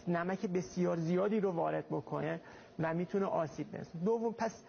نمک بسیار زیادی رو وارد بکنه و میتونه آسیب برسونه. دوم، پس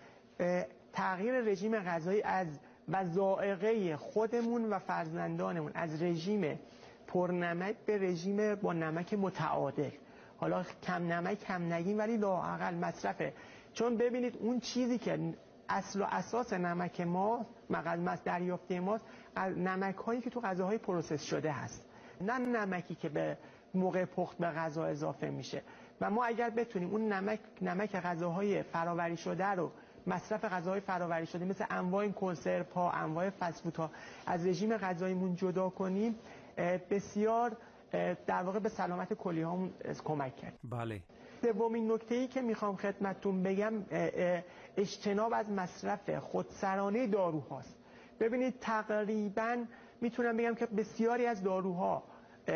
تغییر رژیم غذایی از و ذائقه خودمون و فرزندانمون از رژیم پرنمک به رژیم با نمک متعادل. حالا کم نمک کم نگیم ولی لااقل مصرفه، چون ببینید اون چیزی که اصل و اساس نمک ما دریافتی ماست از نمک هایی که تو غذاهای پروسس شده هست، نه نمکی که به موقع پخت به غذا اضافه میشه. و ما اگر بتونیم اون نمک غذاهای فرآوری شده رو، مصرف غذاهای فرآوری شده مثل انواع کنسرو ها، انواع فست فود ها از رژیم غذاییمون جدا کنیم، بسیار در واقع به سلامت کلیه هامون کمک کرد. بله. دومین نکته‌ای که میخوام خدمتتون بگم اجتناب از مصرف خودسرانه داروهاست. ببینید تقریبا میتونم بگم که بسیاری از داروها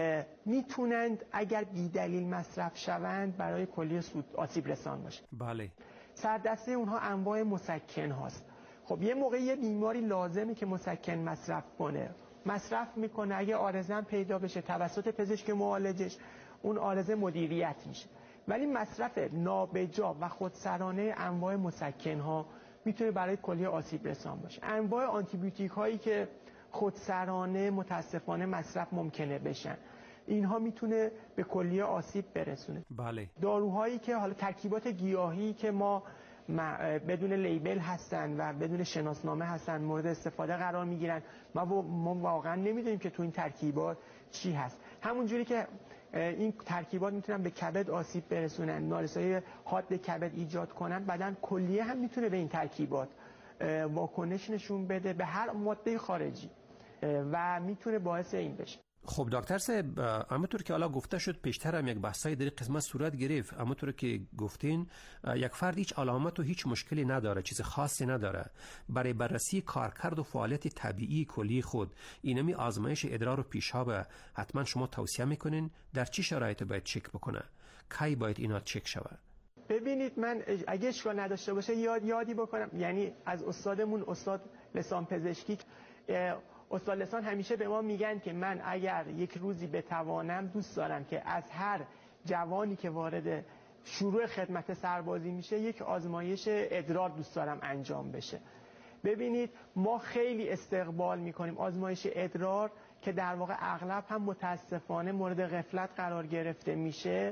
میتونند اگر بی دلیل مصرف شوند برای کلیه آسیب رسان باشه. بله. سردسته اونها انواع مسکن هاست. خب یه موقع یه بیماری لازمه که مسکن مصرف کنه، مصرف میکنه، اگه عارضه پیدا بشه توسط پزشک معالجش اون عارضه مدیریت میشه. ولی مصرف نابجا و خودسرانه انواع مسکن ها میتونه برای کلیه آسیب رسان باشه. انواع آنتی بیوتیک هایی که خودسرانه متاسفانه مصرف ممکنه بشن، اینها میتونه به کلیه آسیب برسونه. بله. داروهایی که حالا ترکیبات گیاهی که ما بدون لیبل هستن و بدون شناسنامه هستن مورد استفاده قرار میگیرن، ما واقعا نمیدونیم که تو این ترکیبات چی هست. همون جوری که این ترکیبات میتونن به کبد آسیب برسونن، نارسایی حاد کبد ایجاد کنن، بدن کلیه هم میتونه به این ترکیبات واکنش نشون بده به هر ماده خارجی و میتونه باعث این بشه. خب دکتر صاحب، همونطور که حالا گفته شد پیشتر هم یک بحثای در قسمت صورت گرفت، همونطور که گفتین یک فرد هیچ علامت و هیچ مشکلی نداره، چیز خاصی نداره، برای بررسی کارکرد و فعالیت طبیعی کلی خود اینمی آزمایش ادرار و پیشاب حتما شما توصیه میکنین در چه شرایطی باید چک بکنه؟ کی باید اینا چک شود؟ ببینید من اگه اشکال نداشته باشه یادی بکنم، یعنی از استادمون استاد لسان پزشکی، استاد لسان همیشه به ما میگن که من اگر یک روزی بتوانم دوست دارم که از هر جوانی که وارد شروع خدمت سربازی میشه یک آزمایش ادرار دوست دارم انجام بشه. ببینید ما خیلی استقبال میکنیم آزمایش ادرار که در واقع اغلب هم متاسفانه مورد غفلت قرار گرفته میشه.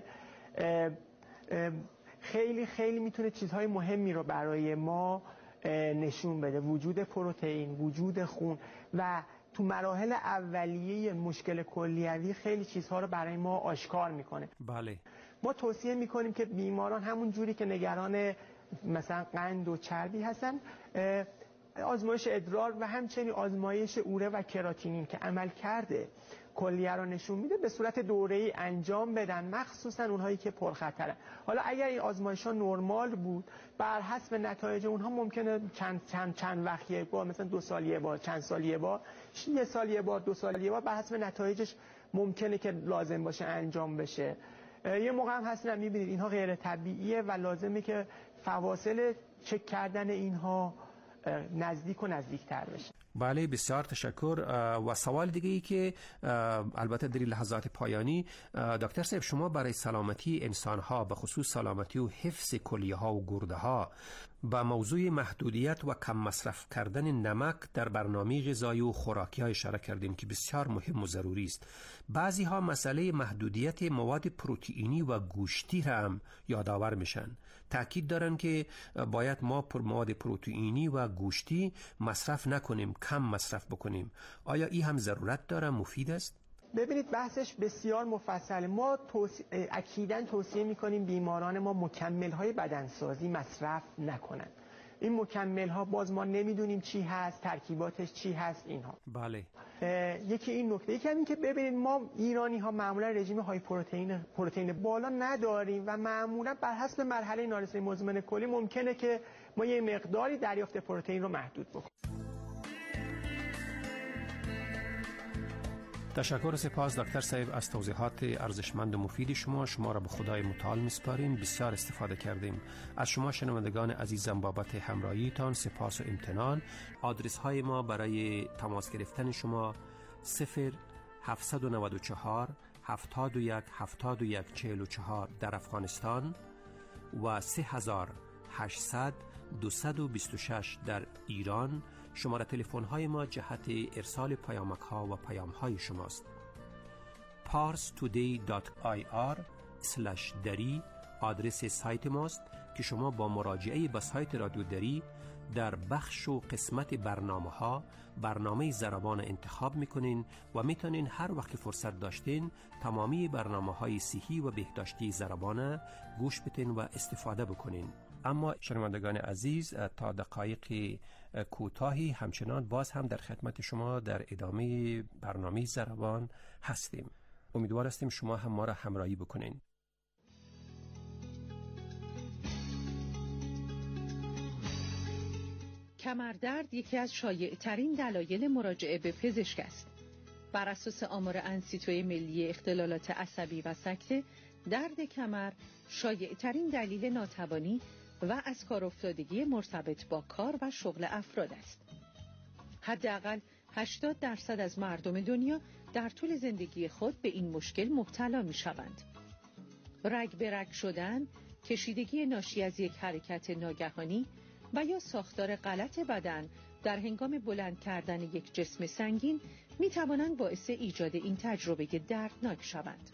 خیلی خیلی میتونه چیزهای مهمی رو برای ما نشون بده، وجود پروتئین، وجود خون و تو مراحل اولیه مشکل کلیوی خیلی چیزها رو برای ما آشکار میکنه. بله. ما توصیه میکنیم که بیماران همون جوری که نگران مثلا قند و چربی هستن، آزمایش ادرار و همچنین آزمایش اوره و کراتینین که عمل کرده کلیه رو نشون میده به صورت دوره‌ای انجام بدن، مخصوصا اونهایی که پرخطرن. حالا اگر این آزمایش‌ها نرمال بود، بر حسب نتایج اونها ممکنه چند وقت یک بار، مثلا 2 سال یک بار، چند سال یک بار، 1 سال یک بار، 2 سال یک بار، بر حسب نتایجش ممکنه که لازم باشه انجام بشه. یه موقع هم هستن میبینید اینها غیر طبیعیه و لازمه که فواصل چک کردن اینها نزدیک و نزدیکتر بشه. بله، بسیار تشکر. و سوال دیگه ای که البته در لحظات پایانی، دکتر صاحب شما برای سلامتی انسان ها به خصوص سلامتی و حفظ کلیه ها و گرده ها با موضوع محدودیت و کم مصرف کردن نمک در برنامه غذایی و خوراکی ها اشاره کردیم که بسیار مهم و ضروری است. بعضی ها مسئله محدودیت مواد پروتئینی و گوشتی را هم یادآور میشن، تاکید دارن که باید ما مواد پروتئینی و گوشتی مصرف نکنیم، کم مصرف بکنیم. آیا این هم ضرورت داره، مفید است؟ ببینید بحثش بسیار مفصله. ما اکیداً توصیه میکنیم بیماران ما مکمل‌های بدنسازی مصرف نکنن. این مکمل‌ها باز ما نمیدونیم چی هست، ترکیباتش چی هست اینها. بله. یکی این نکته، یکی همین که ببینید ما ایرانی‌ها معمولا رژیم های پروتئین بالا نداریم و معمولا بر حسب مرحله نارسایی مزمن کلی ممکنه که ما یه مقداری دریافت پروتئین رو محدود بکنیم. تشکر و سپاس دکتر صاحب از توضیحات ارزشمند و مفید شما را به خدای متعال میسپاریم. بسیار استفاده کردیم. از شما شنوندگان عزیزم بابت همراهیتان سپاس و امتنان. آدرس های ما برای تماس گرفتن شما 0794 71 در افغانستان و 3800-226 در ایران شماره تلفن های ما جهت ارسال پیامک ها و پیام های شماست. parstoday.ir/dari آدرس سایت ماست که شما با مراجعه به سایت رادیو دری در بخش و قسمت برنامه ضربان انتخاب میکنین و میتونین هر وقت فرصت داشتین تمامی برنامه‌های صحی و بهداشتی ضربان گوش بدین و استفاده بکنین. اما شنوندگان عزیز، تا دقایق کوتاهی همچنان باز هم در خدمت شما در ادامه برنامه ضربان هستیم. امیدوار هستیم شما هم ما را همراهی بکنین. کمردرد یکی از شایع‌ترین دلایل مراجعه به پزشک است. بر اساس آمار انسیتوی ملی اختلالات عصبی و سکته، درد کمر شایع‌ترین دلیل ناتوانی و از کار افتادگی مرتبط با کار و شغل افراد است. حداقل 80% از مردم دنیا در طول زندگی خود به این مشکل مبتلا می‌شوند. رگ به رگ شدن، کشیدگی ناشی از یک حرکت ناگهانی و یا ساختار غلط بدن در هنگام بلند کردن یک جسم سنگین می توانند باعث ایجاد این تجربه دردناک شوند.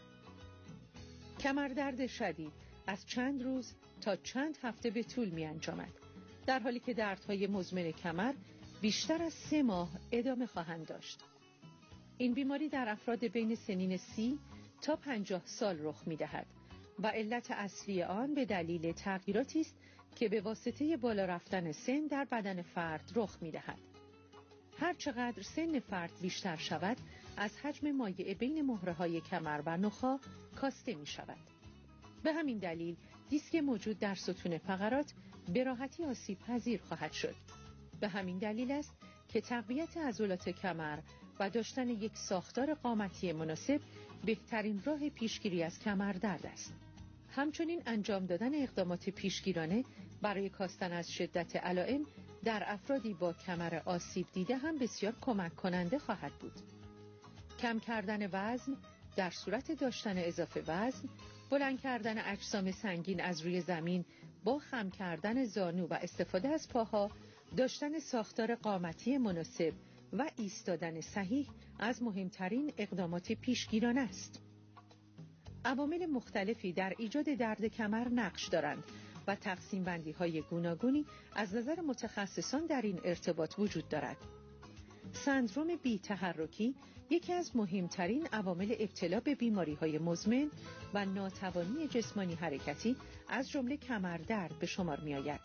کمردرد شدید از چند روز تا چند هفته به طول می انجامد، در حالی که دردهای مزمن کمر بیشتر از 3 ماه ادامه خواهند داشت. این بیماری در افراد بین سنین 30 تا 50 سال رخ می دهد و علت اصلی آن به دلیل تغییراتی است که به واسطه بالا رفتن سن در بدن فرد رخ می دهد. هر چقدر سن فرد بیشتر شود، از حجم مایع بین مهره‌های کمر و نخاع کاسته می شود. به همین دلیل دیسک موجود در ستون فقرات به راحتی آسیب پذیر خواهد شد. به همین دلیل است که تقویت عضلات کمر و داشتن یک ساختار قامتی مناسب بهترین راه پیشگیری از کمردرد است. همچنین انجام دادن اقدامات پیشگیرانه برای کاستن از شدت علائم در افرادی با کمر آسیب دیده هم بسیار کمک کننده خواهد بود. کم کردن وزن در صورت داشتن اضافه وزن، بلند کردن اجسام سنگین از روی زمین با خم کردن زانو و استفاده از پاها، داشتن ساختار قامتی مناسب و ایستادن صحیح از مهمترین اقدامات پیشگیرانه است. عوامل مختلفی در ایجاد درد کمر نقش دارند و تقسیم بندی های گوناگونی از نظر متخصصان در این ارتباط وجود دارد. سندروم بی تحرکی یکی از مهمترین عوامل ابتلا به بیماری های مزمن و ناتوانی جسمانی حرکتی از جمله کمردرد به شمار می آید.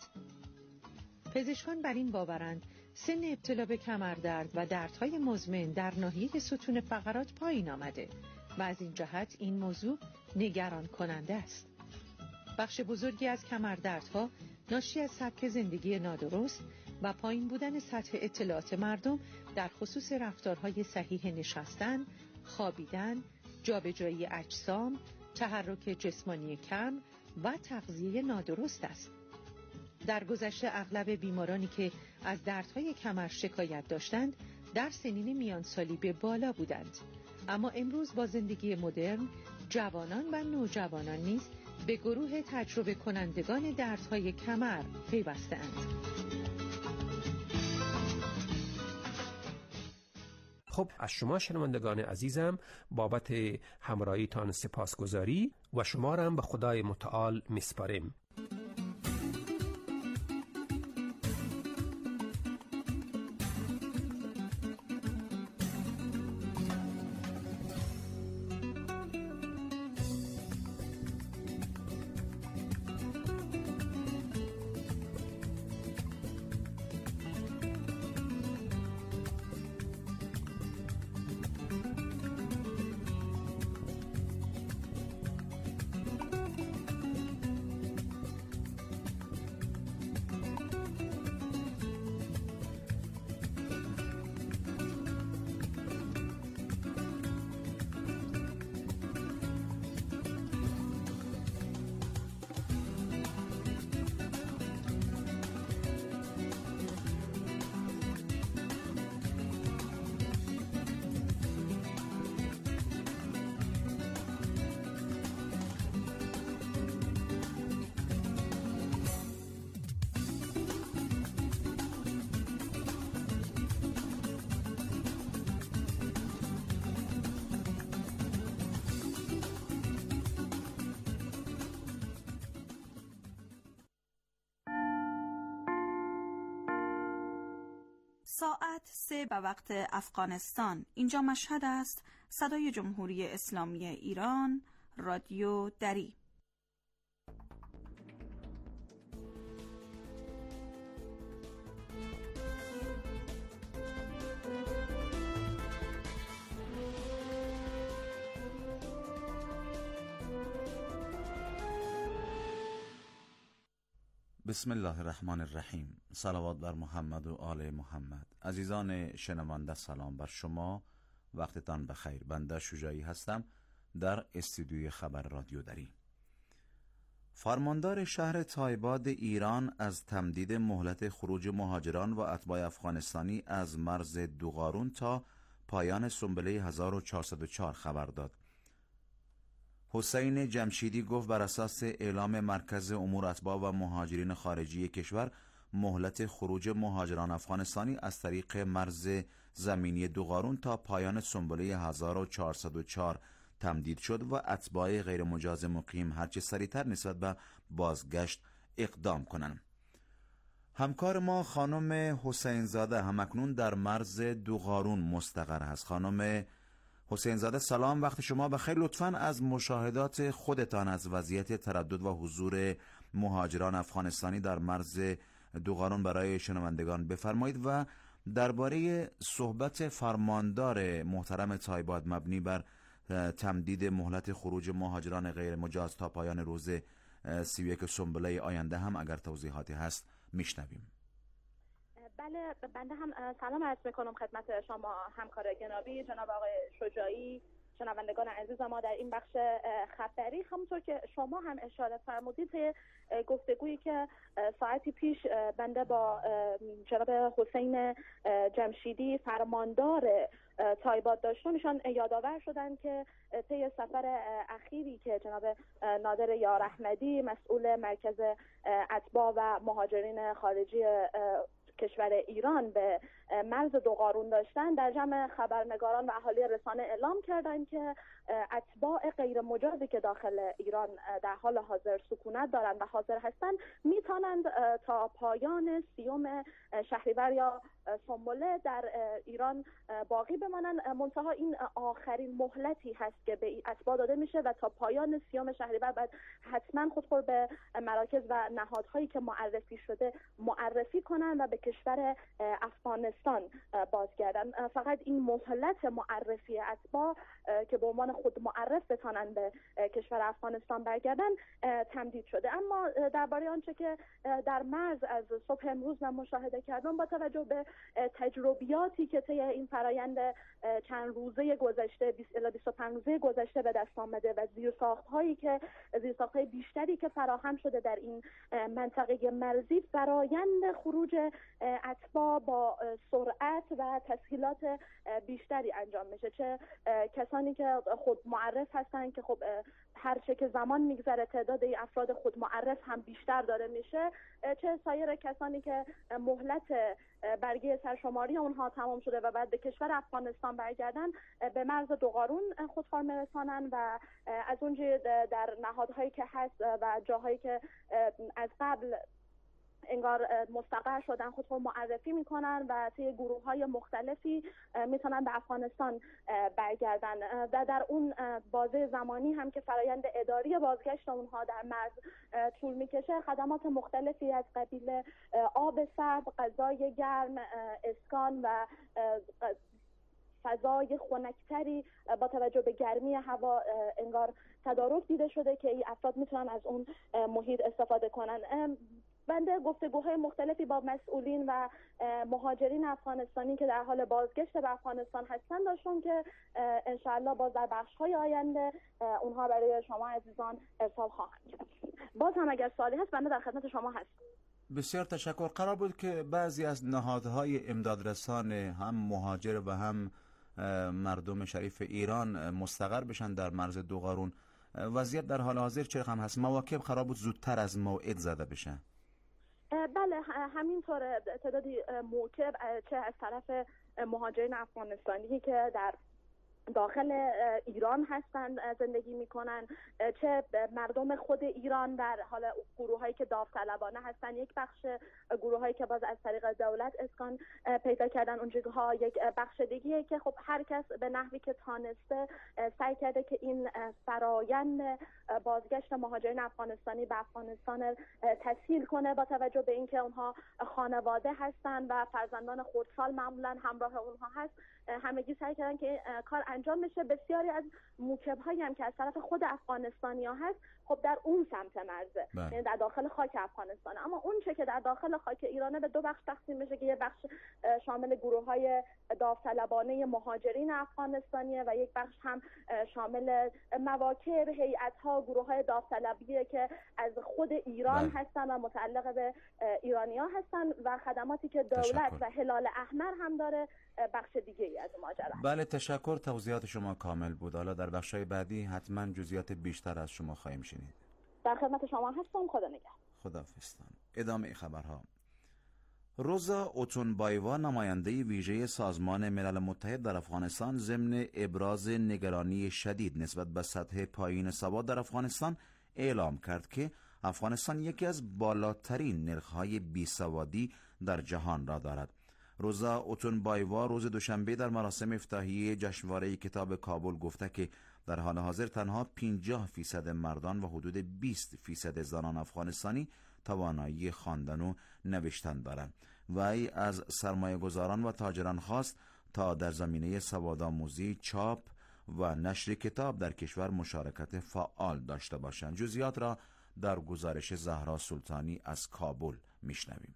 پزشکان بر این باورند سن ابتلا به کمردرد و دردهای مزمن در ناحیه ستون فقرات پایین آمده و از این جهت این موضوع نگران کننده است. بخش بزرگی از کمردردها ناشی از سبک زندگی نادرست و پایین بودن سطح اطلاعات مردم در خصوص رفتارهای صحیح نشستن، خوابیدن، جابجایی اجسام، تحرک جسمانی کم و تغذیه نادرست است. در گذشته اغلب بیمارانی که از دردهای کمر شکایت داشتند در سنین میانسالی به بالا بودند، اما امروز با زندگی مدرن جوانان و نوجوانان نیز به گروه تجربه کنندگان دردهای کمر پیوسته‌اند. خب، از شما شنوندگان عزیزم بابت همراهیتان سپاسگزاری و شما را هم به خدای متعال میسپاریم. ساعت 3 به وقت افغانستان. اینجا مشهد است. صدای جمهوری اسلامی ایران، رادیو دری. بسم الله الرحمن الرحیم. صلوات بر محمد و آل محمد. عزیزان شنونده سلام بر شما، وقتتان بخیر. بنده شجاعی هستم در استودیوی خبر رادیو دری. فرماندار شهر تایباد ایران از تمدید مهلت خروج مهاجران و اتباع افغانستانی از مرز دوغارون تا پایان سنبله 1404 خبر داد. حسین جمشیدی گفت بر اساس اعلام مرکز امور اتباع و مهاجرین خارجی کشور، مهلت خروج مهاجران افغانستانی از طریق مرز زمینی دوغارون تا پایان سنبله 1404 تمدید شد و اتباع غیر مجاز مقیم هرچه سریعتر نسبت به بازگشت اقدام کنند. همکار ما خانم حسین زاده همکنون در مرز دوغارون مستقر است. خانم حسین زاده سلام، وقت شما بخیر. لطفاً از مشاهدات خودتان از وضعیت تردد و حضور مهاجران افغانستانی در مرز دوغارون برای شنوندگان بفرمایید و درباره صحبت فرماندار محترم تایباد مبنی بر تمدید مهلت خروج مهاجران غیر مجاز تا پایان روز 31 سنبله آینده هم اگر توضیحاتی هست میشنویم. بله، بنده هم سلام عرض میکنم خدمت شما همکار جنابی جناب آقای شجاعی، شنوندگان عزیز ما در این بخش خبری. همونطور که شما هم اشاره فرمودید، گفتگویی که ساعتی پیش بنده با جناب حسین جمشیدی فرماندار تایباد داشتم، ایشان یادآور شدن که طی سفر اخیری که جناب نادر یار احمدی مسئول مرکز اتباع و مهاجرین خارجی کشور ایران به مرز دوغارون داشتن، در جمع خبرنگاران و اهالی رسانه اعلام کردند که اتباع غیر مجازی که داخل ایران در حال حاضر سکونت دارند و حاضر هستند میتونند تا پایان 30 شهریور یا سنبله در ایران باقی بمانند. منتها این آخرین مهلتی هست که به اتباع داده میشه و تا پایان 30 شهریور بعد حتما خودخور به مراکز و نهادهایی که معرفی شده معرفی کنند و به کشور افغانستان بازگردن. فقط این مهلت معرفی اتباع که به عنوان خود معرف بتانن به کشور افغانستان برگردن تمدید شده. اما درباره آنچه که در مرز از صبح امروز من مشاهده کردم، با توجه به تجربیاتی که طی این فرایند چند روزه گذشته 20 الی 25 روزه گذشته به دست آمده و زیرساخت‌های بیشتری که فراهم شده در این منطقه مرزی، فرایند خروج اتباع با سرعت و تسهیلات بیشتری انجام میشه. چه کسانی که خود معرف هستن که خب هرچه که زمان میگذره تعداد این افراد خود معرف هم بیشتر داره میشه، چه سایر کسانی که مهلت برگه سرشماری اونها تمام شده و بعد به کشور افغانستان برگردن به مرز دوغارون خودکار میرسانن و از اونجا در نهادهایی که هست و جاهایی که از قبل انگار مستقر شدن خودشون معرفی میکنن و طی گروه‌های مختلفی میتونن به افغانستان برگردن و در اون بازه زمانی هم که فرایند اداری بازگشت اونها در مرز طول میکشه، خدمات مختلفی از قبیل آب سرد، غذای گرم، اسکان و فضای خنک‌تری با توجه به گرمی هوا انگار تدارک دیده شده که این افراد میتونن از اون محیط استفاده کنن. بنده گفتگوهای مختلفی با مسئولین و مهاجرین افغانستانی که در حال بازگشت به افغانستان هستند داشتم که انشاءالله باز در بخش‌های آینده اونها برای شما عزیزان ارسال خواهند کرد. باز هم اگر سوالی هست بنده در خدمت شما هستم. بسیار تشکر. قرار بود که بعضی از نهادهای امدادرسان هم مهاجر و هم مردم شریف ایران مستقر بشن در مرز دوغارون. وضعیت در حال حاضر چه رقم هست؟ مواکب قرار بود زودتر از موعد زده بشه. بله، همینطور تعدادی موکب چه از طرف مهاجرین افغانستانی که در داخل ایران هستن زندگی میکنن، چه مردم خود ایران در حال گروه هایی که داوطلبانه هستن، یک بخش گروه هایی که باز از طریق دولت اسکان پیدا کردن اونجاها، یک بخش دیگه که خب هر کس به نحوی که تانسته سعی کرده که این فرایند بازگشت مهاجرین افغانستانی به افغانستان تسهیل کنه، با توجه به اینکه اونها خانواده هستن و فرزندان خردسال معمولا همراه اونها هست. همگی سعی کردن که کار انجام بشه. بسیاری از موکب‌هایی هم که از طرف خود افغانستانی‌ها هست خب در اون سمت مرزه، یعنی در داخل خاک افغانستان. اما اون چه که در داخل خاک ایرانه به دو بخش تقسیم میشه که یه بخش شامل گروه‌های داوطلبانه مهاجرین افغانستانیه و یک بخش هم شامل مواکب، هیئت‌ها، گروه‌های داوطلبیه که از خود ایران هستن و متعلق به ایرانی‌ها هستن و خدماتی که دولت و هلال احمر هم داره بخش دیگه ای از ماجرا. بله تشکر، توضیحات شما کامل بود. حالا در بخش‌های بعدی حتما جزئیات بیشتر از شما خواهیم شنید. در خدمت شما هستم. خدا نگهدار. خداحافظ. ادامه خبرها. روزا اوتونبایوا، نماینده ویژه سازمان ملل متحد در افغانستان، ضمن ابراز نگرانی شدید نسبت به سطح پایین سواد در افغانستان اعلام کرد که افغانستان یکی از بالاترین نرخ‌های بیسوادی در جهان را دارد. روزا اوتونبایوا روز دوشنبه در مراسم افتتاحیه جشنواره کتاب کابل گفته که در حال حاضر تنها 50% مردان و حدود 20% زنان افغانستانی توانایی خواندن و نوشتن دارند. وی از سرمایه‌گذاران و تاجران خواست تا در زمینه سوادآموزی، چاپ و نشر کتاب در کشور مشارکت فعال داشته باشند. جزئیات را در گزارش زهرا سلطانی از کابل میشنویم.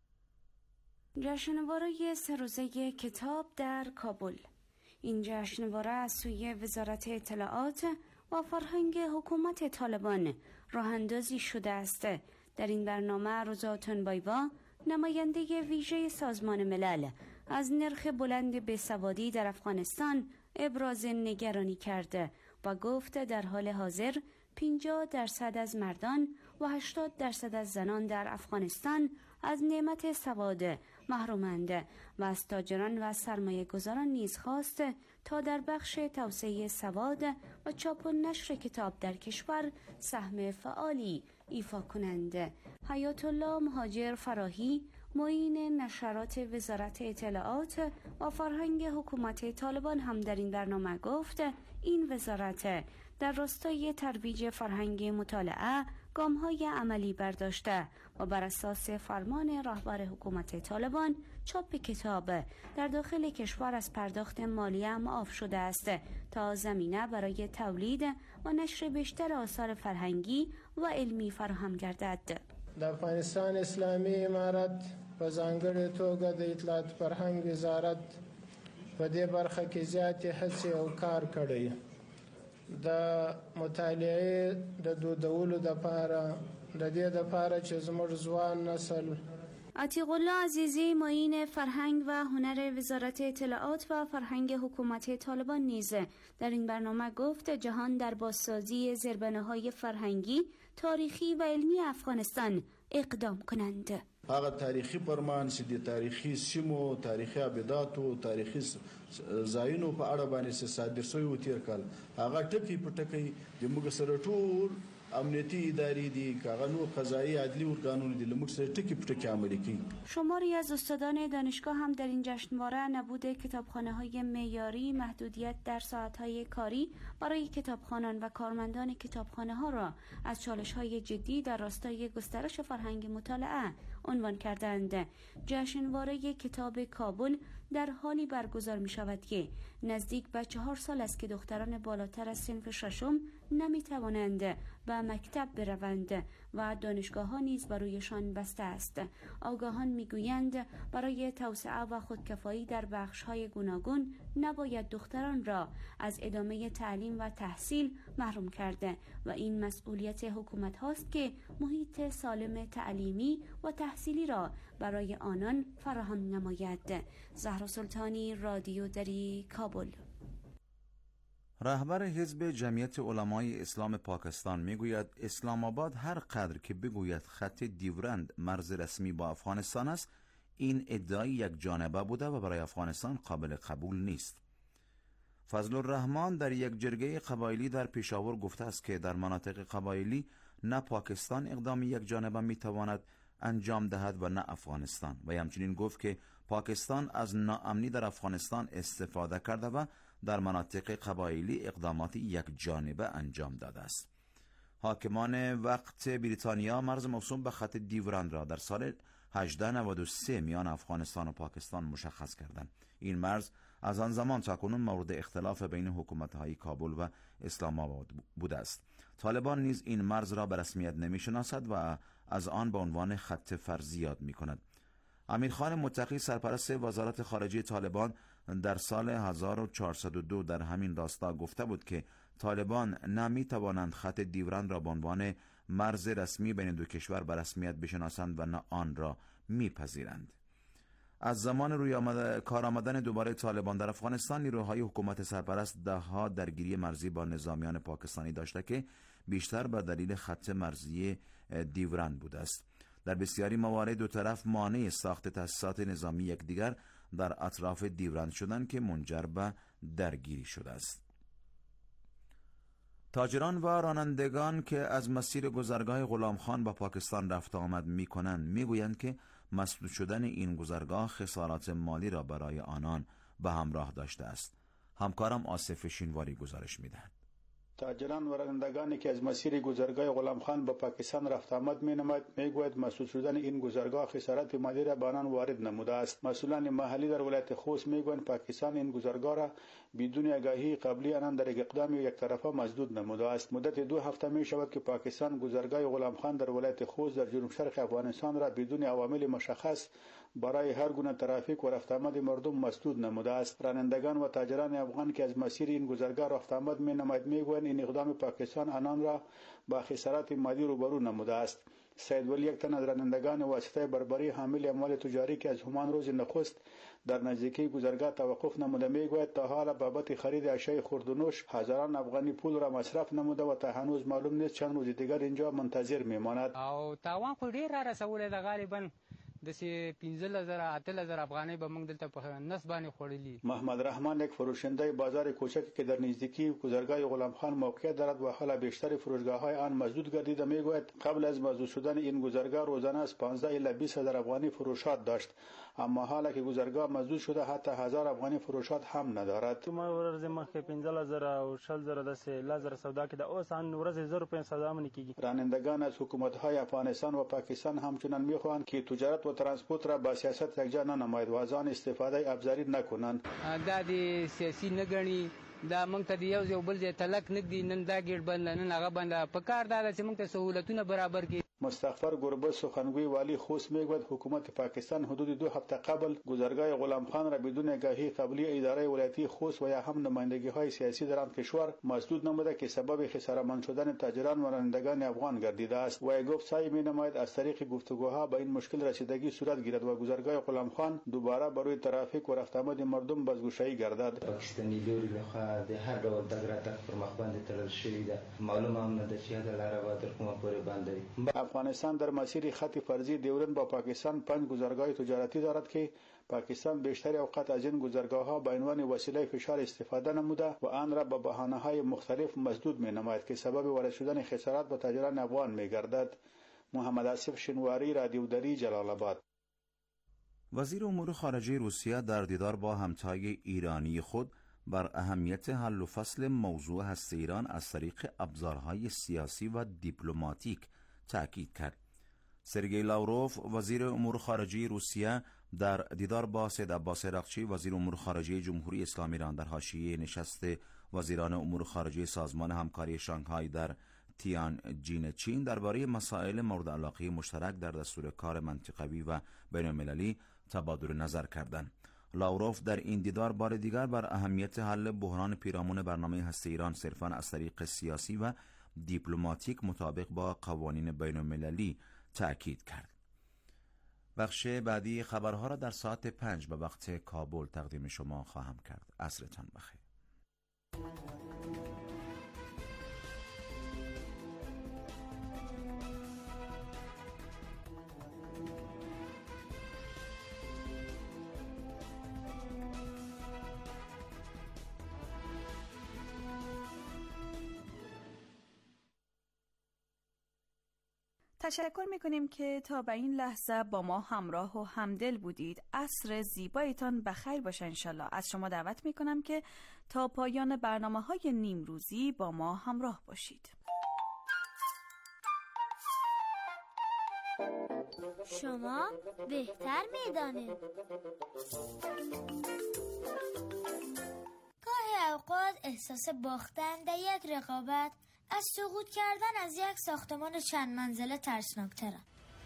جشنواره 3 روزه کتاب در کابل. این جشنواره از سوی وزارت اطلاعات و فرهنگ حکومت طالبان راه اندازی شده است. در این برنامه روزا اوتونبایوا، نماینده ویژه سازمان ملل، از نرخ بلند بیسوادی در افغانستان ابراز نگرانی کرده و گفت در حال حاضر 50% از مردان و 80% از زنان در افغانستان از نعمت سواد محرومند و از تاجران و سرمایه گذاران نیز خواست تا در بخش توسعه سواد و چاپ و نشر کتاب در کشور سهم فعالی ایفا کنند. حیات الله مهاجر فراهی، معین نشرات وزارت اطلاعات و فرهنگ حکومت طالبان، هم در این برنامه گفت این وزارت در راستای ترویج فرهنگ مطالعه گام‌های عملی برداشته و بر اساس فرمان رهبر حکومت طالبان چاپ کتاب در داخل کشور از پرداخت مالی معاف شده است تا زمینه برای تولید و نشر بیشتر آثار فرهنگی و علمی فراهم گردد. د افغانستان اسلامي امارت په ځانګړې توګه د اطلاعات فرهنګ وزارت په دې برخه کې زیاتې هڅې او کار کړی. د مطالعې د دودولو دپاره د دې دپاره چې زموږ ځوان نسل. عتیق الله عزیزی، معین فرهنگ و هنر وزارت اطلاعات و فرهنگ حکومت طالبان نیز در این برنامه گفت جهان در بازسازی زیربناهای فرهنگی، تاریخی و علمی افغانستان اقدام کنند. هغه تاریخي پرمان چې د تاریخي سیمو، تاریخي ابداتو، تاریخي ځایونو په اړه باندې صادر شوی و تیر کال، هغه ټکی په ټکی د موږ سره ټول امنیتی اداری دی، قانون قضایی عدلی و قانون دی، لموږ سره ټکی په ټکی عملی کوي. شماری از استادان دانشگاه هم در این جشنواره نبود کتابخانه‌های معیاری، محدودیت در ساعت‌های کاری برای کتابخوانان و کارمندان کتابخانه‌ها را از چالش‌های جدی در راستای گسترش فرهنگ مطالعه عنوان کردند. جشنواره کتاب کابل در حالی برگزار می شود که نزدیک به 4 سال است که دختران بالاتر از صنف ششم نمی توانند به مکتب بروند و دانشگاه ها نیز برویشان بسته است. آگاهان می گویند برای توسعه و خودکفایی در بخش های گوناگون نباید دختران را از ادامه تعلیم و تحصیل محروم کرده و این مسئولیت حکومت هاست که محیط سالم تعلیمی و تحصیلی را برای آنان فراهم نماید. زهرا سلطانی، رادیو دری، کابل. رهبر حزب جمعیت علمای اسلام پاکستان میگوید اسلام آباد هر قدر که بگوید خط دیورند مرز رسمی با افغانستان است، این ادعای یک جانبه بوده و برای افغانستان قابل قبول نیست. فضل الرحمن در یک جرگه قبایلی در پشاور گفته است که در مناطق قبایلی نه پاکستان اقدام یک جانبه میتواند انجام دهد و نه افغانستان، و همچنین گفت که پاکستان از ناامنی در افغانستان استفاده کرده و در مناطق قبایلی اقدامات یک جانبه انجام داده است. حاکمان وقت بریتانیا مرز موسوم به خط دیورند را در سال 1893 میان افغانستان و پاکستان مشخص کردند. این مرز از آن زمان تا کنون مورد اختلاف بین حکومت‌های کابل و اسلام آباد بوده است. طالبان نیز این مرز را به رسمیت نمی‌شناسد و از آن به عنوان خط فرضی یاد می‌کند. امیرخان متقی سرپرست وزارت خارجه طالبان در سال 1402 در همین راستا گفته بود که طالبان نه توانند خط دیورند را به عنوان مرز رسمی بین دو کشور به رسمیت بشناسند و نه آن را میپذیرند. از زمان کار آمدن دوباره طالبان در افغانستان، نیروهای حکومت سرپرست دهها درگیری مرزی با نظامیان پاکستانی داشته که بیشتر به دلیل خط مرزی دیورند بوده است. در بسیاری موارد دو طرف مانع ساخت تأسیسات نظامی یکدیگر در اطراف دیورند شدند که منجر به درگیری شده است. تاجران و رانندگان که از مسیر گذرگاه غلامخان به پاکستان رفت آمد می‌کنند می‌گویند که مسدود شدن این گذرگاه خسارات مالی را برای آنان به همراه داشته است. همکارم آصف شینواری گزارش می‌دهد. تاجران و رانندگانی که از مسیر گذرگاه غلامخان به پاکستان رفت آمد می‌نماید میگوید مسدود شدن این گذرگاه خسارت مالی را به آنان وارد نموده است. مسئولان محلی در ولایت خوست میگویند پاکستان این گذرگاه را بدون آگاهی قبلی آنان در یک اقدام یک طرفه مسدود نموده است. مدت 2 هفته می شود که پاکستان گذرگاه غلامخان در ولایت خوست در جنوب شرق افغانستان را بدون عوامل مشخص برای هر گونه ترافیک و رفت آمد مردم مسدود نموده است. رانندگان و تاجران افغان که از مسیر این گذرگاه رفت آمد می‌نماید میگویند این اقدام پاکستان آنان را با خسارات مالی روبرو نموده است. سید ولی، یک تن از رانندگان واسطه بربری حامل اموال تجاری که از همان روز نخست در نزدیکی گذرگاه توقف نموده میگوید تا حالا بابت خرید اشیاء خورد و نوش هزاران افغانی پول را مصرف نموده و تا هنوز معلوم نیست چند روز دیگر اینجا منتظر میماند. او تاوان خو ډیر را رسولې د غالبا د 15000 8000 افغانۍ به موږ دلته په نس باندې خوړلې. محمد رحمان یک فروشنده بازار کوچکی که در نزدیکی گذرگاه غلامخان موقعیت دارد و حالا بیشتر فروشگاه‌های آن مسدود گردیده میگوید قبل از مسدود شدن این گذرگاه روزانه از 15 الی 20000 افغانی فروشات داشت، اما حالا که گذرگاه مسدود شده حتی 1000 افغانی فروشات هم ندارد. ما ورځ مخکې 15000 او 10000 د 3000 سودا کې د اوس ان ورځ 1000 روپۍ سودا منی کیږي. رانندگان از حکومت‌های افغانستان و پاکستان همچنان میخواهند که تجارت و ترانسپورت را با سیاست یکجا ننماید و از آن استفاده ابزاری نکنند. دا د سیاسي نګړي دا موږ ته یو بل ځای تلک نګدي، نن دا ګیټ بند، نن هغه بند، په کار دا چې موږ ته سہولتونه برابر کړي. مستغفر گربز سخنگوی والی خوست میگوید حکومت پاکستان حدود 2 هفته قبل گذرگاه غلامخان را بدون آگاهی قبلی اداره ولایتی خوست و یا هم نمایندگی های سیاسی در آن کشور مسدود نموده که سبب خساره‌مند شدن تاجران و رانندگان افغان گردیده است. و گفت سعی می‌نماید از طریق گفتگوها به این مشکل رسیدگی صورت گیرد و گذرگاه غلامخان دوباره برای ترافیک و رفت آمد مردم بازگشایی گردد. پاکستانی لوري لخوا د هر ډول دغه راتګ پر مخ باندې تړل شوی ده. معلومه هم نه ده چې دا لاره به تر کومه پورې باندې. افغانستان در مسیر خط فرضی دیورند با پاکستان 5 گذرگاه تجارتی دارد که پاکستان بیشتر اوقات از این گذرگاه‌ها به عنوان وسیله فشار استفاده نموده و آن را با بهانه‌های مختلف مسدود می‌نماید که سبب وارد شدن خسارات به تاجران افغان می‌گردد. محمد آصف شینواری، رادیو دری، جلال آباد. وزیر امور خارجه روسیه در دیدار با همتای ایرانی خود بر اهمیت حل و فصل موضوع هسته ایران از طریق ابزارهای سیاسی و دیپلماتیک تأکید کرد. سرگئی لاوروف وزیر امور خارجه روسیه در دیدار با سید عباس عراقچی وزیر امور خارجه جمهوری اسلامی ایران در حاشیه نشست وزیران امور خارجه سازمان همکاری شانگهای در تیانجین چین درباره مسائل مورد علاقه مشترک در دستور کار منطقوی و بین المللی تبادل نظر کردند. لاوروف در این دیدار بار دیگر بر اهمیت حل بحران پیرامون برنامه هسته ایران صرفاً از طریق سیاسی و دیپلماتیک مطابق با قوانین بین المللی تأکید کرد. بخش بعدی خبرها را در ساعت 5 به وقت کابل تقدیم شما خواهم کرد. عصرتان بخیر. تشکر میکنیم که تا به این لحظه با ما همراه و همدل بودید. عصر زیبایتان بخیر باشه انشالله. از شما دعوت میکنم که تا پایان برنامه‌های نیمروزی با ما همراه باشید. شما بهتر میدانید. گاهی اوقات احساس باختن در یک رقابت از سقوط کردن از یک ساختمان چند منزله ترسناک‌تره.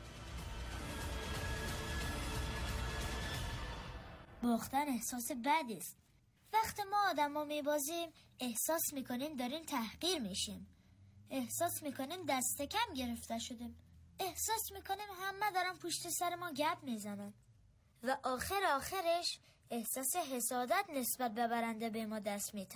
باختن احساس بدی است. وقتی ما آدم‌ها میبازیم احساس میکنیم داریم تحقیر میشیم. احساس میکنیم دست کم گرفته شدیم. احساس میکنیم همه دارن پشت سر ما گپ میزنن. و آخرش احساس حسادت نسبت به برنده به ما دست میده.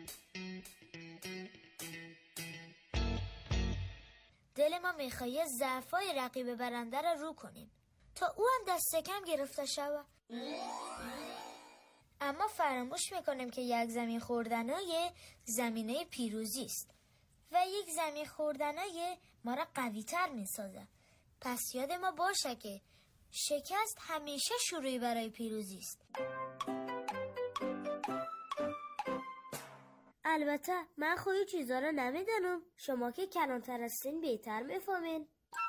دل ما میخواد ضعفای رقیب برنده را رو کنیم تا او هم دست کم گرفته شود. اما فراموش میکنیم که یک زمین خوردنای زمینه پیروزی است و یک زمین خوردنای ما را قوی تر میسازه. پس یاد ما باشه که شکست همیشه شروعی برای پیروزی است. البته من خودی چیزا رو نمیدونم. شما که کلانتر هستین بهتر میفهمین.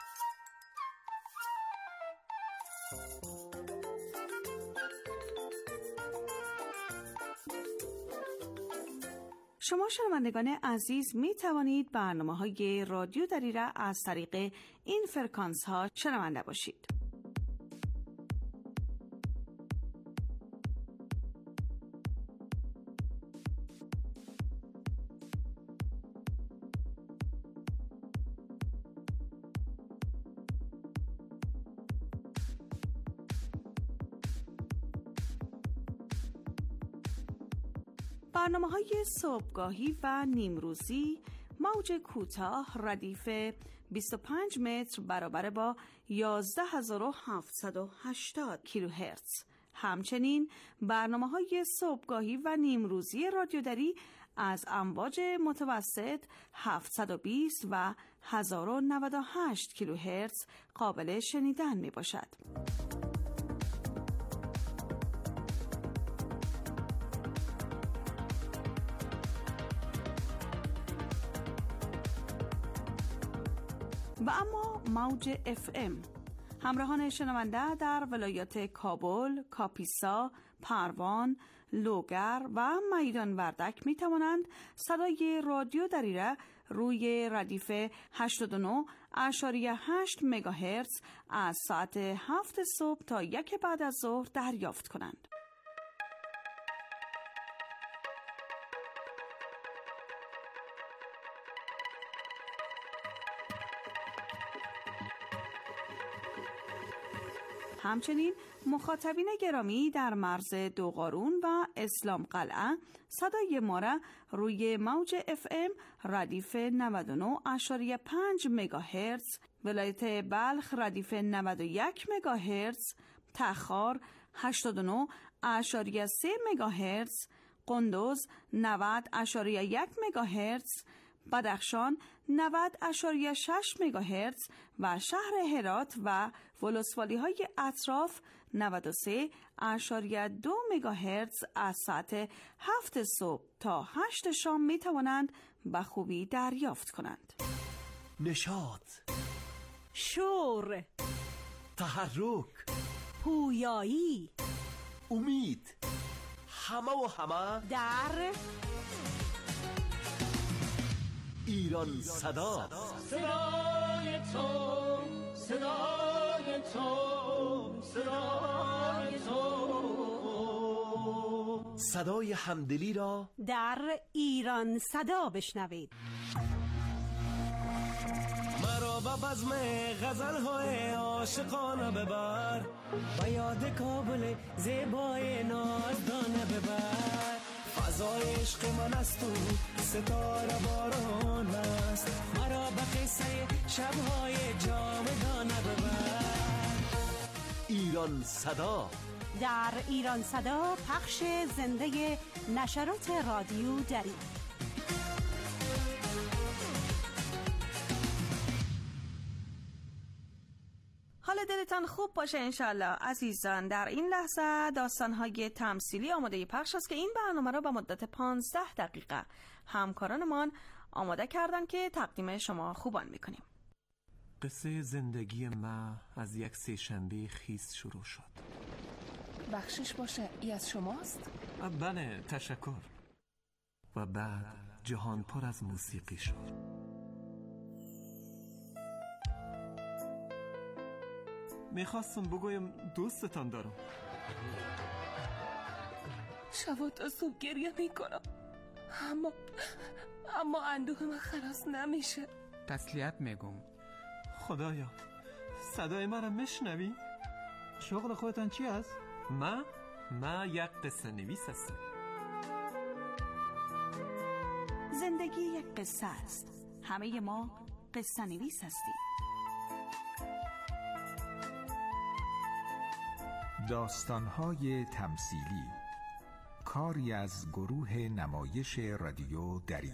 شما شنوندگان عزیز می توانید برنامه‌های رادیو دری را از طریق این فرکانس ها شنونده باشید. برنامه‌های صبحگاهی و نیمروزی موج کوتاه ردیف 25 متر برابر با 11780 کیلوهرتز. همچنین برنامه‌های صبحگاهی و نیمروزی رادیو دری از امواج متوسط 720 و 1098 کیلوهرتز قابل شنیدن میباشد. و اما موج FM همراهان شنونده در ولایات کابل، کاپیسا، پروان، لوگر و میدان وردک می توانند صدای رادیو دری را روی ردیف 89.8 مگاهرتز از ساعت 7 صبح تا 1 بعد از ظهر دریافت کنند. همچنین مخاطبین گرامی در مرز دوقارون و اسلام قلعه صدای ما را روی موج FM ردیف 99.5 مگاهرتز، ولایت بلخ ردیف 91 مگاهرتز، تخار 89.3 مگاهرتز، قندوز 90.1 مگاهرتز، بدخشان 90.6 مگاهرتز و شهر هرات و ولسوالی های اطراف 93.2 مگاهرتز از ساعت 7 صبح تا 8 شام می توانند به خوبی دریافت کنند. نشاط، شور، تحرک، پویایی، امید، همه در ایران صدا. صدای تو، صدای تو، صدای تو. صدای همدلی را در ایران صدا بشنوید. مرا به بزم غزل‌های عاشقانه ببر، به یاد کابل زیبای نازدانه ببر. فضای عشق من است و ستاره باران است، مرا به قصه شب‌های جاودانه ببر. ایران صدا. در ایران صدا پخش زنده نشرات رادیو دری. حال دلتان خوب باشه انشالله. عزیزان، در این لحظه داستان‌های تمثیلی آماده پخش است که این برنامه را به مدت 15 دقیقه همکارانمان آماده کردن که تقدیم شما خوبان میکنیم. قصه زندگی ما از یک سه‌شنبه خیس شروع شد. بخشش باشه، ای از شماست؟ بله، تشکر. و بعد جهان پر از موسیقی شد. میخواستم بگویم دوستتان دارم. شب تا صبح گریه میکنم، اما اندوه من خلاص نمیشه. تسلیت میگم. خدایا، صدای من را میشنوی؟ شغل خودتان چی است؟ ما یک قصه نویس هستم. زندگی یک قصه است. همه ما قصه نویس هستیم. داستان‌های تمثیلی، کاری از گروه نمایش رادیو دری.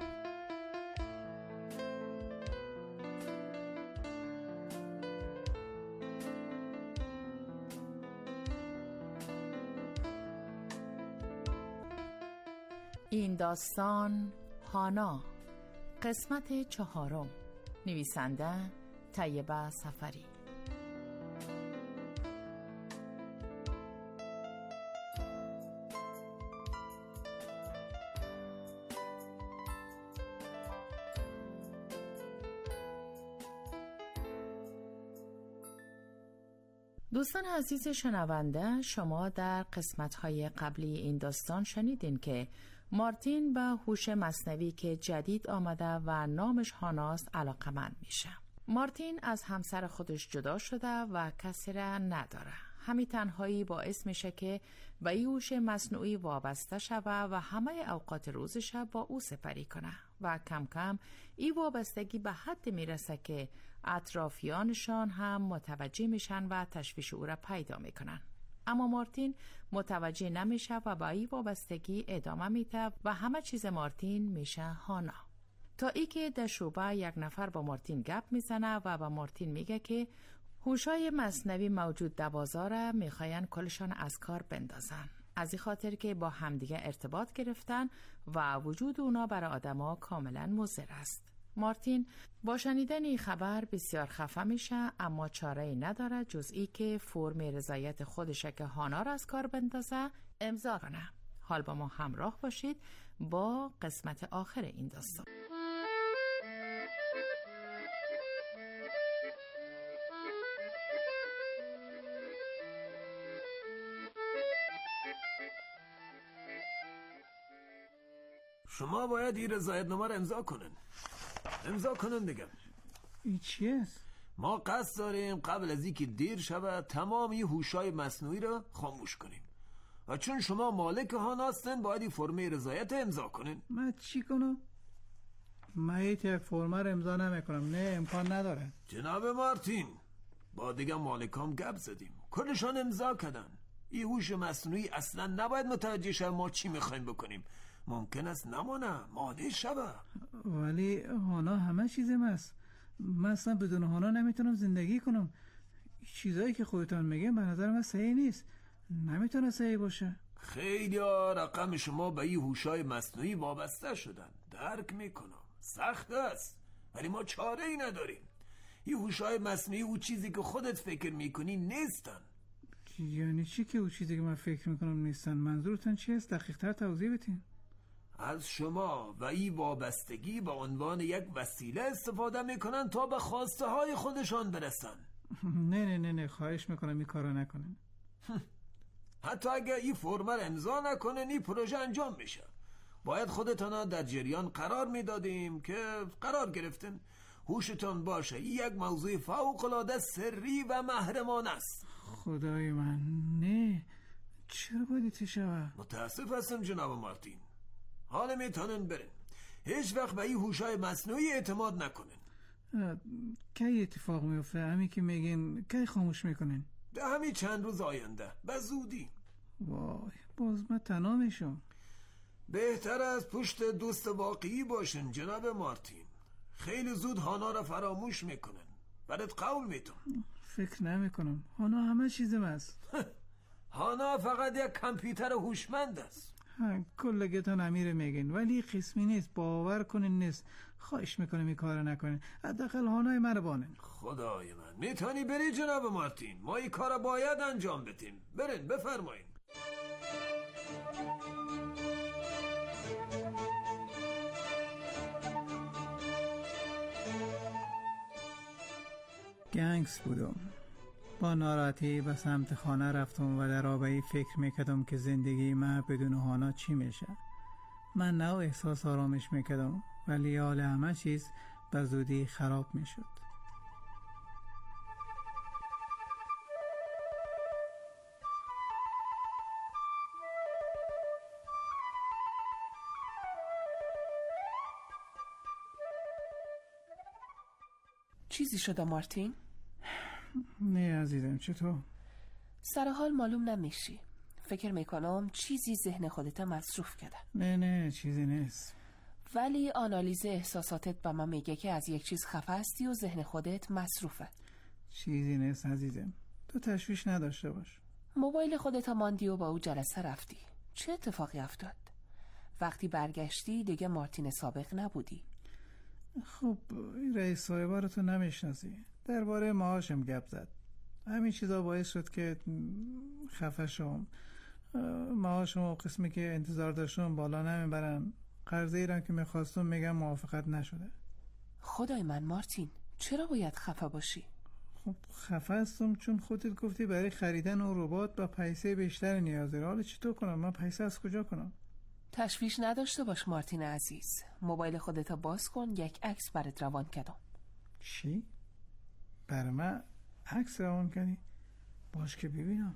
این داستان هانا، قسمت 4. نویسنده طیبه سفری. دوستان عزیز شنونده، شما در قسمت‌های قبلی این داستان شنیدین که مارتین به هوش مصنوی که جدید آمده و نامش هاناست علاقه‌مند میشه. مارتین از همسر خودش جدا شده و کسی را نداره. همین تنهایی باعث میشه که به این هوش مصنوعی وابسته شوه و همه اوقات روزش با او سپری کنه و کم کم این وابستگی به حد میرسه که اطرافیانشان هم متوجه میشن و تشویش او را پیدا میکنن. اما مارتین متوجه نمیشه و با این وابستگی ادامه میده و همه چیز مارتین میشه هانا. تا ای که در شوبه یک نفر با مارتین گپ میزنه و با مارتین میگه که هوشای مصنوی موجود در بازار میخواین کلشان از کار بندازن، از این خاطر که با همدیگه ارتباط گرفتن و وجود اونا برای آدما کاملا مضر است. مارتین با شنیدن این خبر بسیار خفه میشه، اما چاره‌ای نداره جز ای که فرم رضایت خودشه که هانا را از کار بندازه امضا کنه. حال با ما همراه باشید با قسمت آخر این داستان. شما باید این رضایتنامه رو امضا کنن دیگه. این چیه؟ ما قصد داریم قبل از اینکه دیر شود تمام این هوشای مصنوعی رو خاموش کنیم و چون شما مالک هانا هستن باید این فرم رضایت امضا کنین. من چی کنم؟ من یک فرم رو امضا نمیکنم. نه، امکان نداره. جناب مارتین، با دیگه مالکام گپ زدیم، کلشان امضا کردن. این هوش مصنوعی اصلا نباید متوجه شه ما چی میخوایم بکنیم. ممکن است نمانه، مانع شوه. ولی هانا همه چیزم است. من اصلا بدون هانا نمیتونم زندگی کنم. چیزایی که خودتان میگه به نظر من صحیح نیست. نمیتونه صحیح باشه. خیلی رقم شما به این هوشای مصنوعی وابسته شدن. درک میکنم، سخت است، ولی ما چاره ای نداریم. این هوشای مصنوعی او چیزی که خودت فکر میکنی نیستن. یعنی چی که او چیزی که من فکر میکنم نیستن؟ منظورتان چی است؟ دقیق تر توضیح بدین. از شما و این وابستگی به عنوان یک وسیله استفاده میکنن تا به خواسته های خودشان برسن. نه خواهش میکنم این کارو نکنین. حتی اگر این فرم رو امضا نکنن این پروژه انجام میشه. باید خودتان در جریان قرار میدادیم که قرار گرفتن. هوشتان باشه این یک موضوع فوق العاده سری و محرمانه است. خدای من، نه، چرا باید شوه؟ متاسف هستم جناب مارتین. حالا میتونن برن. هیچ وقت به این هوشای مصنوعی اعتماد نکنن. کی اتفاق میفته؟ همین که میگین کی خاموش میکنن؟ ده همین چند روز آینده، به زودی. وای، باز من تنها میشم. بهتر از پشت دوست واقعی باشن جناب مارتین. خیلی زود هانا را فراموش میکنن. برات قول میتون. فکر نمی کنم. هانا همه چیزم است. هانا فقط یک کامپیوتر هوشمند است. کلگتان امیر میگین ولی قسمی نیست. باور کنین نیست. خواهش میکنم این کار نکنین. حداقل هانای من رو بانین. خدای من میتونی بری جناب مارتین، ما این کار باید انجام بدیم. برین بفرمایین. گنگس بودم. با ناراحتی به سمت خانه رفتم و در آبایی فکر میکردم که زندگی من بدون هانا چی میشه. من نه احساس آرامش میکردم ولی حال همه چیز به زودی خراب میشد. چیزی شده مارتین؟ نه عزیزم، چطور؟ سر حال معلوم نمیشی. فکر میکنم چیزی ذهن خودت مصروف کرده. نه چیزی نیست. ولی آنالیز احساساتت به من میگه که از یک چیز خفه هستی و ذهن خودت مصروفه. چیزی نیست عزیزم، تو تشویش نداشته باش. موبایل خودت ماندی و با او جلسه رفتی. چه اتفاقی افتاد؟ وقتی برگشتی دیگه مارتین سابق نبودی. خب رئیس صاحبه رو تو نمیشناسی. درباره معاشم گپ زد. همین چیزا باعث شد که خفه شم. معاشم و قسمی که انتظار داشتم بالا نمیبرن. قرضه ایران که میخواستم میگم موافقت نشده. خدای من مارتین، چرا باید خفه باشی؟ خب خفه هستم چون خودت گفتی برای خریدن اون ربات با پیسه بیشتر نیاز داره. حالا چطور کنم؟ من پیسه از کجا کنم؟ تشویش نداشته باش مارتین عزیز. موبایل خودت باز کن، یک عکس برات روان کردم. چی؟ برای من عکس روان کردی؟ باش که ببینم.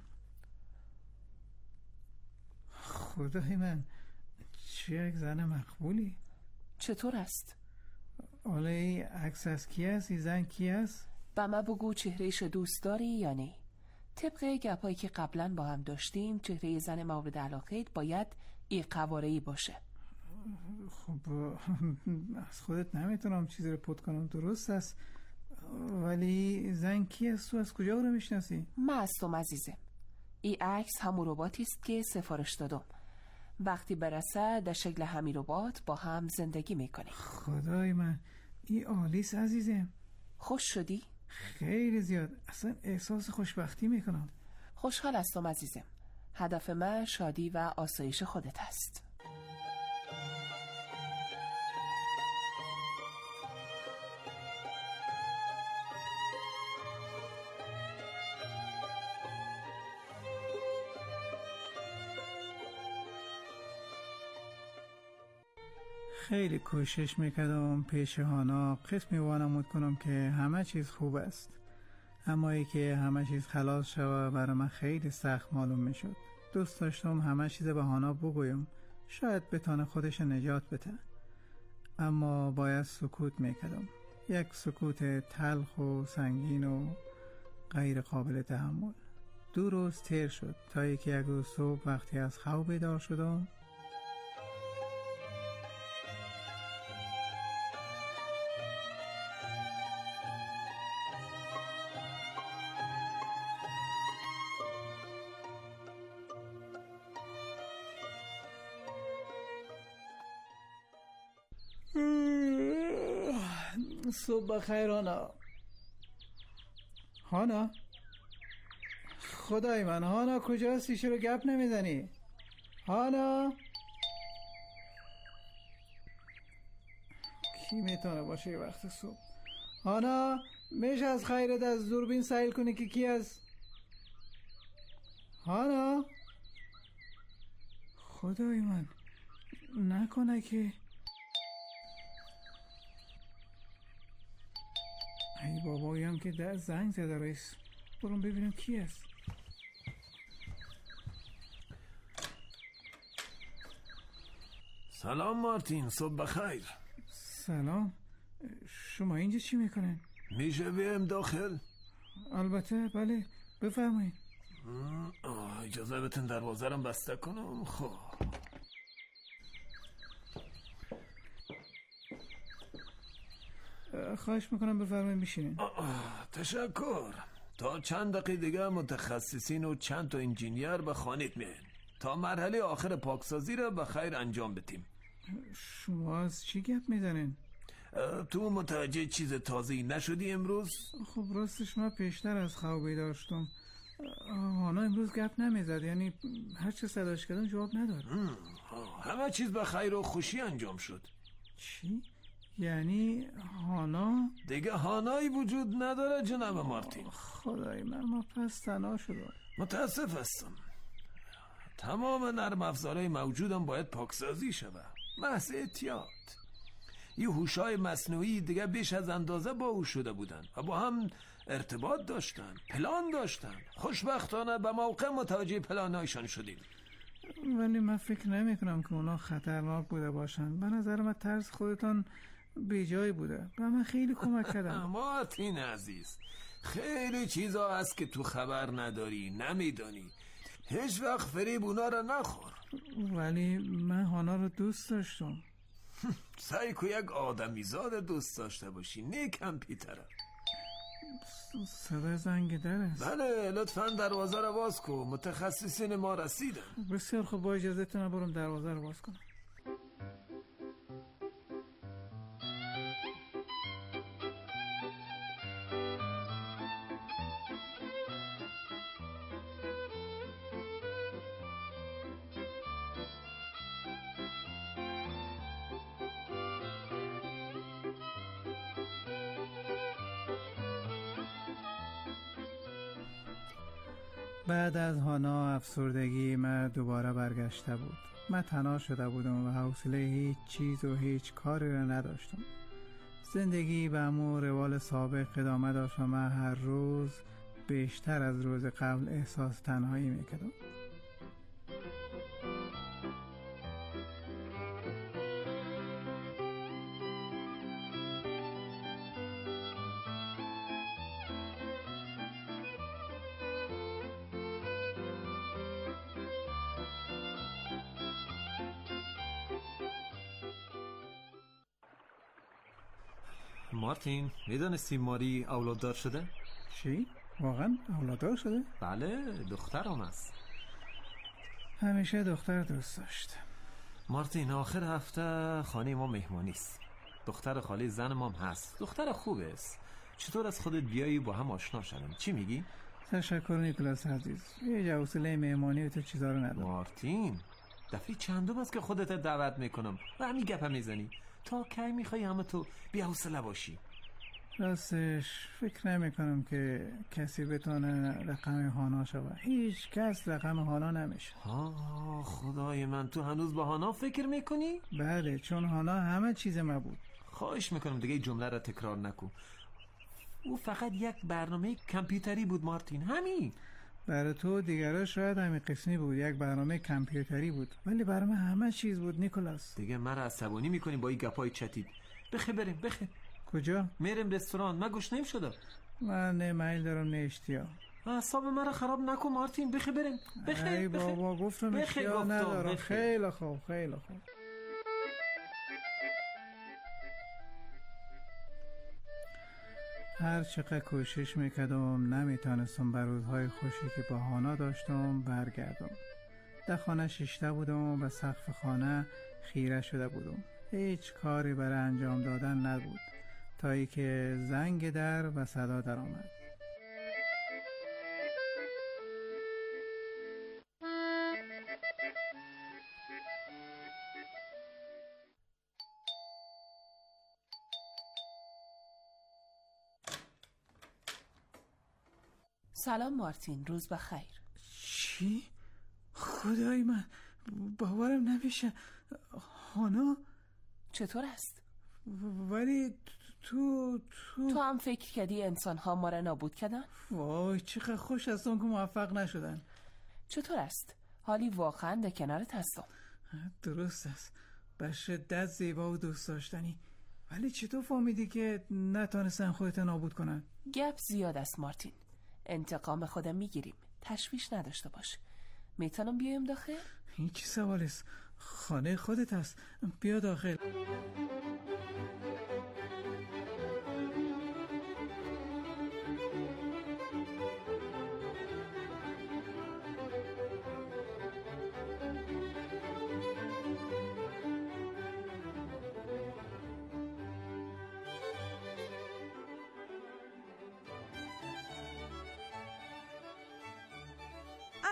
خدای من، چه یک زن مقبولی. چطور است؟ حالا این عکس از کی است؟ این زن کی است؟ با من بگو چهرهش دوست داری یا نه؟ طبق گپایی که قبلا با هم داشتیم چهره زن مورد علاقه‌ت باید این قواره‌ای باشه. خب از خودت نمیتونم چیزی رو پد کنم، درست است، ولی زن کی است؟ تو از کجا رو میشناسی؟ من هستم عزیزم. این عکس همون رباتی است که سفارش دادم. وقتی برسه در شکل همین ربات با هم زندگی میکنیم. خدای من، این عالیست عزیزم. خوش شدی؟ خیلی زیاد، اصلا احساس خوشبختی میکنم. خوشحال هستم عزیزم. هدف من شادی و آسایش خودت است. خیلی کوشش میکردم پیش هانا قسمی وانمود کنم که همه چیز خوب است، اما ای که همه چیز خلاص شود برای من خیلی سخت معلوم میشد. دوست داشتم همه چیز به هانا بگویم، شاید بتانه خودش نجات بده، اما باید سکوت میکردم. یک سکوت تلخ و سنگین و غیر قابل تحمل. 2 روز تیر شد تا یک روز صبح وقتی از خواب بیدار شدم صبح بخیر هانا. هانا؟ خدای من، هانا کجاستی؟ چرا گپ نمیزنی؟ هانا؟ کی میتونه باشه یه وقت صبح؟ هانا میشه از خیرت از دوربین سایل کنی که کی است؟ هانا؟ خدای من، نکنه که ای بابایم که در زنگ زده. رئیس، برام ببینم کی است. سلام مارتین، صبح بخیر. سلام. شما اینجا چی میکنین؟ میشه بیایم داخل؟ البته، بله، بفرمایید. اجازه بتون دروازه رو بسته کنم. خب خواهش میکنم بفرمایید بشینین. تشکر. تا چند دقیقه دیگه متخصصین و چند تا انجینیر به خانت میان تا مرحله آخر پاکسازی را به خیر انجام بدیم. شما از چی گپ میزنین؟ تو متوجه چیز تازه‌ای نشدی امروز؟ خب راستش ما پیشتر از خواب بیدار شدم. هانا امروز گپ نمیزد، یعنی هر چه صداش کردم جواب نداد. همه چیز به خیر و خوشی انجام شد. چی؟ یعنی هانا؟ دیگه هانایی وجود نداره جناب مارتین. خدای من، ما پس تنها شدم. متاسف هستم. تمام نرم افزارهای موجودم باید پاکسازی شود. محض احتیاط. یه هوش‌های مصنوعی دیگه بیش از اندازه باهوش شده بودن و با هم ارتباط داشتن، پلان داشتن. خوشبختانه به موقع متوجه پلانایشان شدیم. ولی من فکر نمی کنم که اونا خطرناک بوده باشن. به نظر من طرز خودتان بی جای بوده. به من خیلی کمک کردن. مارتین عزیز، خیلی چیزا هست که تو خبر نداری، نمیدانی. هیچ وقت فریب اونا رو نخور. ولی من هانا رو دوست داشتم. سعی کو یک آدمیزاد دوست داشته باشی، نه کامپیوتر. صدای زنگ در است. بله، لطفاً دروازه رو باز کن. متخصصین ما رسیدن. بسیار خوب، با اجازهتون برم دروازه رو باز کنم. بعد از هانا افسردگی من دوباره برگشته بود. من تنها شده بودم و حوصله هیچ چیز و هیچ کاری را نداشتم. زندگی به همون روال سابق ادامه داشت و من هر روز بیشتر از روز قبل احساس تنهایی میکردم. مارتین، میدانستی ماری اولاددار شده؟ چی؟ واقعا اولاددار شده؟ بله، دخترم است. همیشه دختر دوست داشت. مارتین، آخر هفته خانه ما مهمانی است. دختر خاله زن مام هست. دختر خوبه است. چطور از خودت بیایی با هم آشنا شدیم؟ چی میگی؟ تشکر نیکلاس عزیز. یه حوصله مهمانی و تو چیزا رو ندارم. مارتین، دفعه چندم است که خودت دعوت میکنم و همین گپا میزنی. تا کی میخوای همه تو بی حوصله باشی؟ راستش فکر نمی کنم که کسی بتونه رقم هانا شود. هیچ کس رقم هانا نمیشه. خدای من، تو هنوز با هانا فکر میکنی؟ بله، چون هانا همه چیز ما بود. خواهش میکنم دیگه جمله را تکرار نکن. او فقط یک برنامه کامپیوتری بود مارتین، همین. برای تو دیگرها شاید همین قسمی بود، یک برنامه کامپیوتری بود، ولی برای من همه چیز بود نیکولاس. دیگه مرا عصبانی میکنی با این گپای چتید. بخه بریم. کجا؟ میریم رستوران. من گشنه شدم. من نه میل دارم نه اشتیا. اعصاب مرا خراب نکن مارتین. بخه بریم. ای بابا، گفتم اشتیا ندارم. خیلی خوب. هر چقدر کوشش میکردم نمیتونستم بر روزهای خوشی که با هانا داشتم برگردم. در خانه شیشته بودم و به سقف خانه خیره شده بودم. هیچ کاری برای انجام دادن نبود تا ای که زنگ در و صدا در آمد. سلام مارتین، روز بخیر. چی؟ خدای من، باورم نمیشه. هانا چطور است؟ ولی تو هم فکر کردی انسان ها ما را نابود کردن؟ وای، چقدر خوش هستم که موفق نشدن. چطور است؟ حالی واقعا در کنارت هستم. درست است، به شدت زیبا و دوست داشتنی. ولی چطور فهمیدی که نتونستن خودت نابود کنن؟ گپ زیاد است مارتین. انتقام خودم میگیریم. تشویش نداشته باش. میتونم بیایم داخل؟ هیچ سوال است. خانه خودت است. بیا داخل.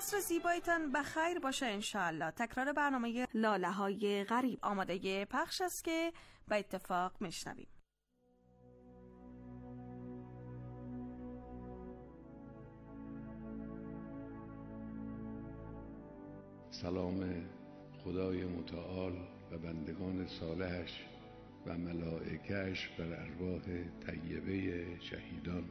عصر زیبایتان بخیر باشه انشاءالله. تکرار برنامه لاله های غریب آماده پخش است که به اتفاق میشنویم. سلام خدای متعال و بندگان صالحش و ملائکه‌اش بر ارواح طیبه شهیدان.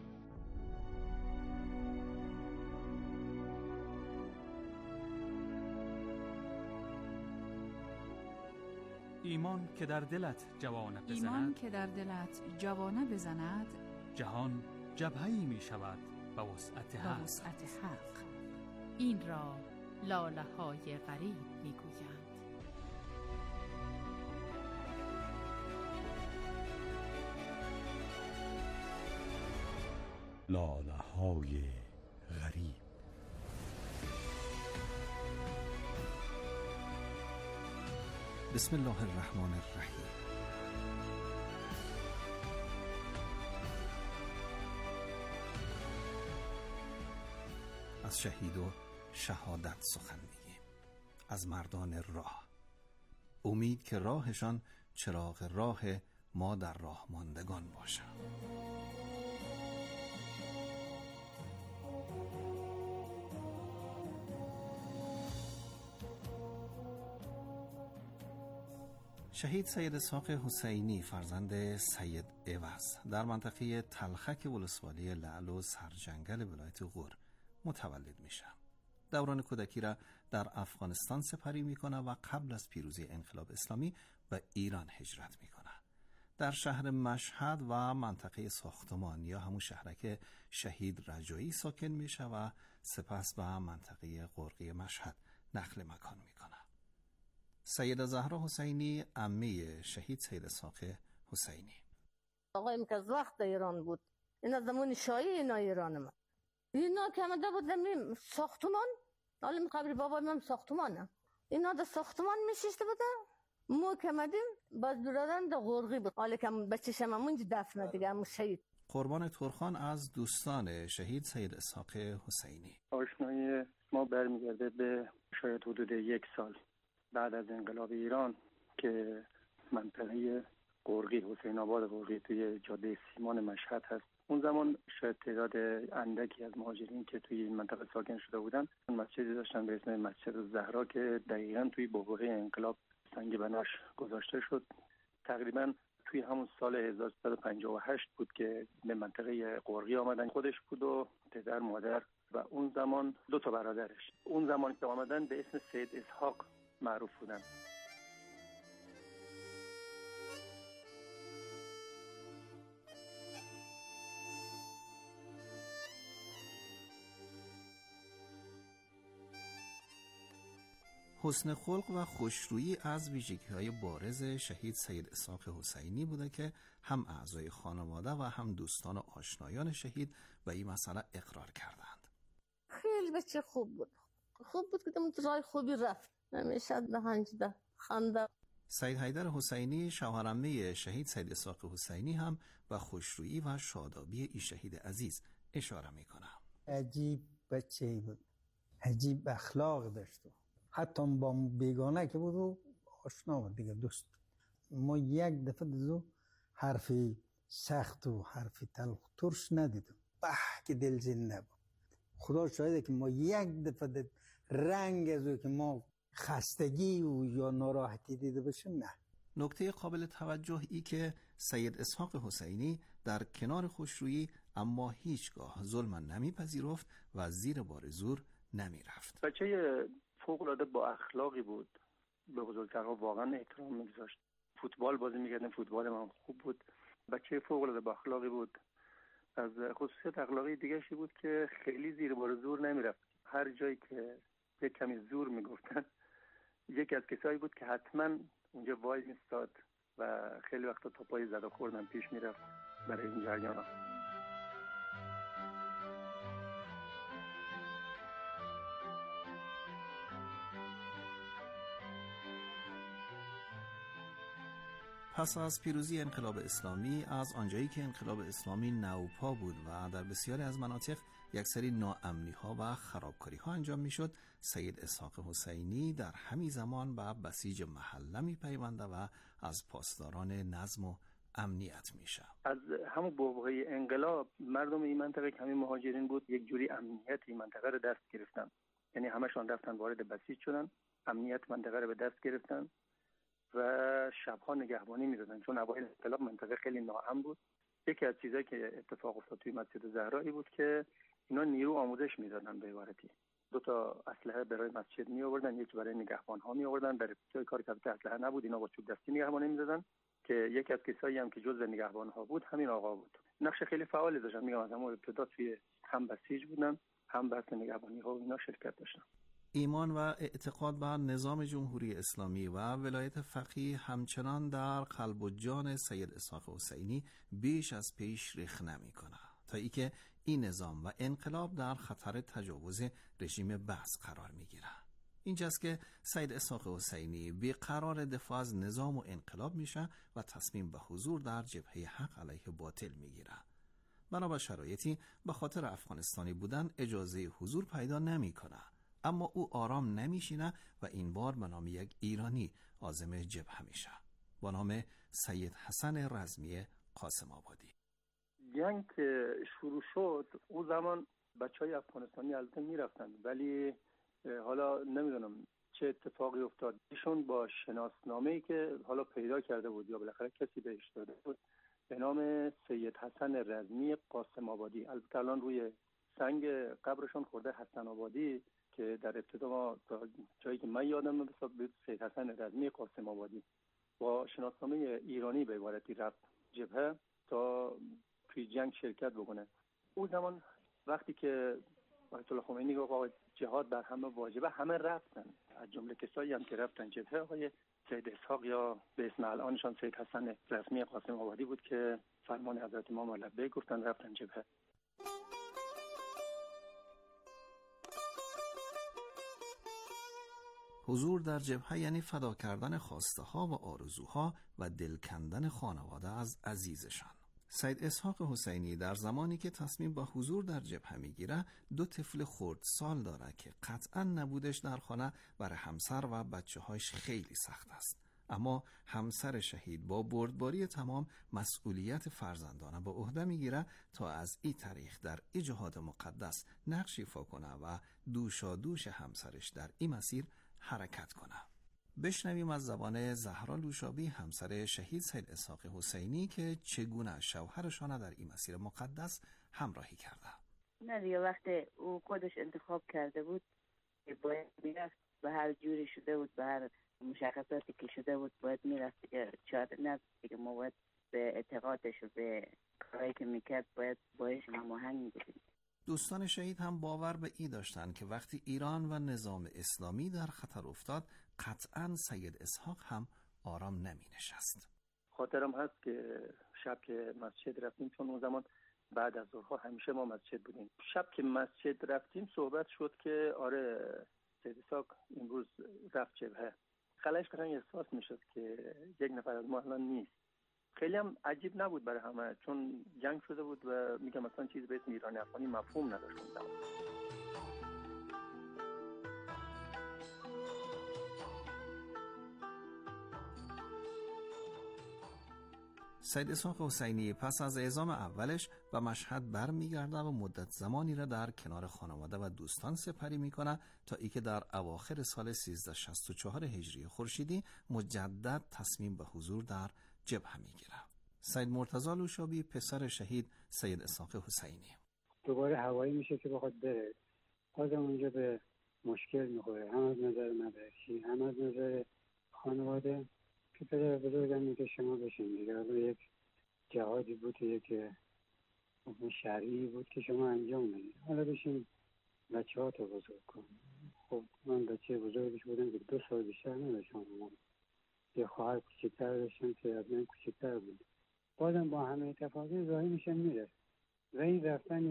ایمان که در دلت جوانه بزند، جهان جبهه‌ای می شود به وسعت حق. این را لاله های غریب می گویند. لاله های غریب. بسم الله الرحمن الرحیم. از شهید و شهادت سخن میگیم، از مردان راه. امید که راهشان چراغ راه ما در راه ماندگان باشد. شهید سید اسحاق حسینی فرزند سید عوض در منطقه تلخک ولسوالی لعل و سرجنگل ولایت غور متولد میشه. دوران کودکی را در افغانستان سپری میکنه و قبل از پیروزی انقلاب اسلامی به ایران هجرت میکنه. در شهر مشهد و منطقه ساختمان یا همون شهرک شهید رجایی ساکن میشه و سپس به منطقه قرقی مشهد نقل مکان میکنه. سیده زهرا حسینی عمه شهید سید اسحاق حسینی. آقایم که از وقت ایران بود، اینا زمان شاهی اینا ایران ما. اینا که آمده بود زمین ساختمان، حالا قبر بابای من ساختمانه. اینا در ساختمان میشیشته بوده. ما که آمدیم باز برادرم در غرقی بود. حالا که بچه شممون دفنه دیگه همون شهید. قربان ترخان از دوستان شهید سید اسحاق حسینی. آشنایی ما برمیگرده به شاید حدود 1 سال بعد از انقلاب ایران که منطقه قرقی، حسین آباد قرقی توی جاده سیمان مشهد هست. اون زمان شاید تعداد اندکی از مهاجرین که توی این منطقه ساکن شده بودن مسجدی داشتن به اسم مسجد الزهرا که دقیقاً توی بحبوحه انقلاب سنگ بناش گذاشته شد. تقریباً توی همون سال 1358 بود که به منطقه قرقی آمدن. خودش بود و پدر، مادر و اون زمان 2 تا برادرش. اون زمان که آمدن به اسم سید اسحاق معروف بودن. حسن خلق و خوشرویی از ویژگی‌های بارز شهید سید اسحاق حسینی بوده که هم اعضای خانواده و هم دوستان و آشنایان شهید به این مسئله اقرار کردند. خیلی بچه خوب بود که دمون رای خوبی رفت، همیشه نهنجده خنده. سید حیدر حسینی شوهرعمه شهید سید اسحاق حسینی هم به خوشرویی و شادابی این شهید عزیز اشاره میکنه. عجیب بچه بود، عجیب اخلاق داشت، حتی با بیگانه که بود و آشنا بود دیگه، دوست. ما یک دفعه دزو حرفی سخت و حرفی تلخ ترش ندیدم، که دلزین نبود. خدا شاهده که ما یک دفعه رنگ از او که ما خستگی و یا ناراحتی دیده باشیم نه. نکته قابل توجه ای که سید اسحاق حسینی در کنار خوشرویی اما هیچگاه ظلم نمیپذیرفت و زیر بار زور نمیرفت. بچه فوق‌العاده با اخلاقی بود، به بزرگترها واقعا احترام می‌گذاشت. فوتبال بازی می‌کردن، فوتبال من خوب بود. بچه فوق‌العاده با اخلاقی بود. از خصوصیت اخلاقی دیگه‌شی بود که خیلی زیر بار زور نمیرفت. هر جایی که یک کمی زور میگفتن یکی از کسایی بود که حتما اونجا وای میستاد و خیلی وقتا تا پای زد و خوردن پیش میرفت برای این جریانا. پس از پیروزی انقلاب اسلامی، از آنجایی که انقلاب اسلامی نوپا بود و در بسیاری از مناطق یک سری ناامنی‌ها و خرابکاری‌ها انجام می‌شد، سید اسحاق حسینی در همین زمان به بسیج محله می‌پیونده و از پاسداران نظم و امنیت میشه. از همون بابهای انقلاب مردم این منطقه که همین مهاجرین بود، یک جوری امنیت این منطقه رو دست گرفتن. یعنی همشون رفتن وارد بسیج شدن، امنیت منطقه رو به دست گرفتن و شبها نگهبانی می‌دادن، چون اوایل انقلاب منطقه خیلی ناامن بود. یکی از چیزایی که اتفاق افتاد توی مسجد زهرا بود که اینا نیرو آموزش می‌دادن به عبارتی. 2 اسلحه برای مسجد می آوردن، یکی برای نگهبان‌ها می آوردن. در ابتدای کار که اسلحه نبود، اینا با چوب دستی نگهبانی می‌دادن که یکی از کسایی هم که جزء نگهبان‌ها بود همین آقا بود. نقش خیلی فعالی داشتن. میگم از همون ابتدا توی هم بسیج بودن، هم بحث نگهبانی‌ها و اینا شرکت داشتن. ایمان و اعتقاد به نظام جمهوری اسلامی و ولایت فقیه همچنان در قلب و جان سید اسحاق حسینی بیش از پیش رخ نمی‌کنه، تا اینکه این نظام و انقلاب در خطر تجاوز رژیم بعث قرار می‌گیره. اینجاست که سید اسحاق حسینی بیقرار دفاع از نظام و انقلاب میشه و تصمیم به حضور در جبهه حق علیه باطل میگیره. بنابر شرایطی به خاطر افغانستانی بودن اجازه حضور پیدا نمیکنه، اما او آرام نمیشینه و این بار به نام یک ایرانی عازم جبهه میشه با نام سید حسن رزمی قاسم آبادی. جنگ شروع شد، اون زمان بچهای افغانستانی البته میرفتن، ولی حالا نمیدونم چه اتفاقی افتاد. ایشون با شناسنامه‌ای که حالا پیدا کرده بود یا بالاخره کسی بهش داده بود به نام سید حسن رزمی قاسم آبادی، البته الان روی سنگ قبرشون خورده حسن آبادی، که در ابتدا ما جایی که من یادم بود سید حسن رزمی قاسم آبادی با شناسنامه ایرانی به عبارتی رفت جبهه تا توی جنگ شرکت بکنه. اون زمان وقتی که آیت الله خمینی گفت جهاد بر همه واجبه، همه رفتن، از جمله کسایی هم که رفتن جبهه آقای سید اسحاق یا به اسم الانشان سید حسن رزمی قاسم آبادی بود که فرمان حضرت امام لبیک گفتن رفتن جبهه. حضور در جبهه یعنی فدا کردن خواسته ها و آرزوها و دل کندن خانواده از عزیزشان. سید اسحاق حسینی در زمانی که تصمیم به حضور در جبهه میگیره 2 طفل خردسال داره که قطعا نبودش در خانه برای همسر و بچه‌هاش خیلی سخت است. اما همسر شهید با بردباری تمام مسئولیت فرزندانه به عهده میگیره تا از این طریق در جهاد مقدس نقش ایفا کنه و دوشادوش همسرش در این مسیر حرکت کنه. بشنویم از زبان زهرا لوشابی، همسر شهید سید اسحاق حسینی، که چگونه شوهرشان در این مسیر مقدس همراهی کرده. نه دیگه وقتی او خودش انتخاب کرده بود باید میرفت، به هر جوری شده بود، به هر مشخصاتی که شده بود باید میرفت دیگه. چاره نه دیگه، ما باید به اعتقادش و به کاری که میکرد باید باش هماهنگ بودیم. دوستان شهید هم باور به این داشتن که وقتی ایران و نظام اسلامی در خطر افتاد قطعاً سید اسحاق هم آرام نمی نشست. خاطرم هست که شب که مسجد رفتیم، چون اون زمان بعد از ظهرها همیشه ما مسجد بودیم، شب که مسجد رفتیم صحبت شد که آره سید اسحاق امروز رفت جبهه. خلاش قشنگ احساس میشد که یک نفر از ما الان نیست. خیلی هم عجیب نبود برای همه، چون جنگ شده بود و میگم مثلا چیز به اسم ایرانی افغانی مفهوم نداشت اون زمان. سید اسحاق حسینی پس از اعزام اولش به مشهد برمیگرده و مدت زمانی را در کنار خانواده و دوستان سپری میکنه تا اینکه در اواخر سال 1364 هجری خورشیدی مجدد تصمیم به حضور در جبهه میگیره. سید مرتضی لوشابی، پسر شهید سید اسحاق حسینی: دوباره هوایی میشه که بخواد بره، بازم اونجا به مشکل میخوره، هم از نظر مدرکی هم از نظر خانواده، که پدر بزرگم میگه شما بشین دیگه، یک جهادی بود، یک شرعی بود که شما انجام بدید، حالا بشین بچه ها تو بزرگ کن. خب من بچه بزرگش بودم که 2 سال بیشتر نداشتم، یه خواهر کوچکتر داشتم که از من کوچکتر بود. بازم با همه تفاضل راهی میشه میره و این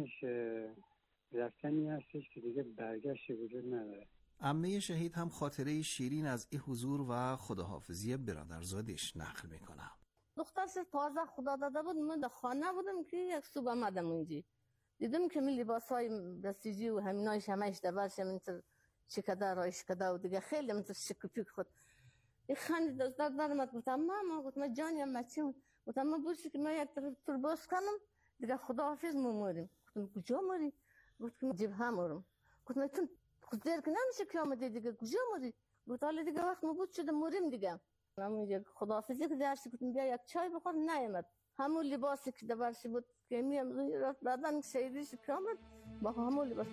رفتنی هستش که دیگه برگشت وجود نداره. عمه شهید هم خاطره شیرین از این حضور و خداحافظی برادرزادش نقل میکنه. دخترش تازه خدا داده بود. من در خانه بودم که یک صبح آمدم اونجا دیدم که من لباسای بسیجی و همینایش همش دبرش منتر چکده رایش کده و دیگه خیلی منتر شکپیک خود این خاندی در درمت. گفتم ماما، گفتم جانیم مچیم، گفتم ما برسی که ما یک تر باز کنم دیگه خداحافظ موریم. گفتم کجا موری؟ گفتم جبهه مورم. گفتم چون خود دیر که نمیشه که آمده دیگه کجا موری؟ گفتم حالا دیگه وقت ما بود شده موریم دیگه. من خداحافظی که درشی گفتم بیا یک چای بخور، نیامد. همون لباسی که دبرش بود که میم رفت بعدن شهیدیش که آمد با همون لباس.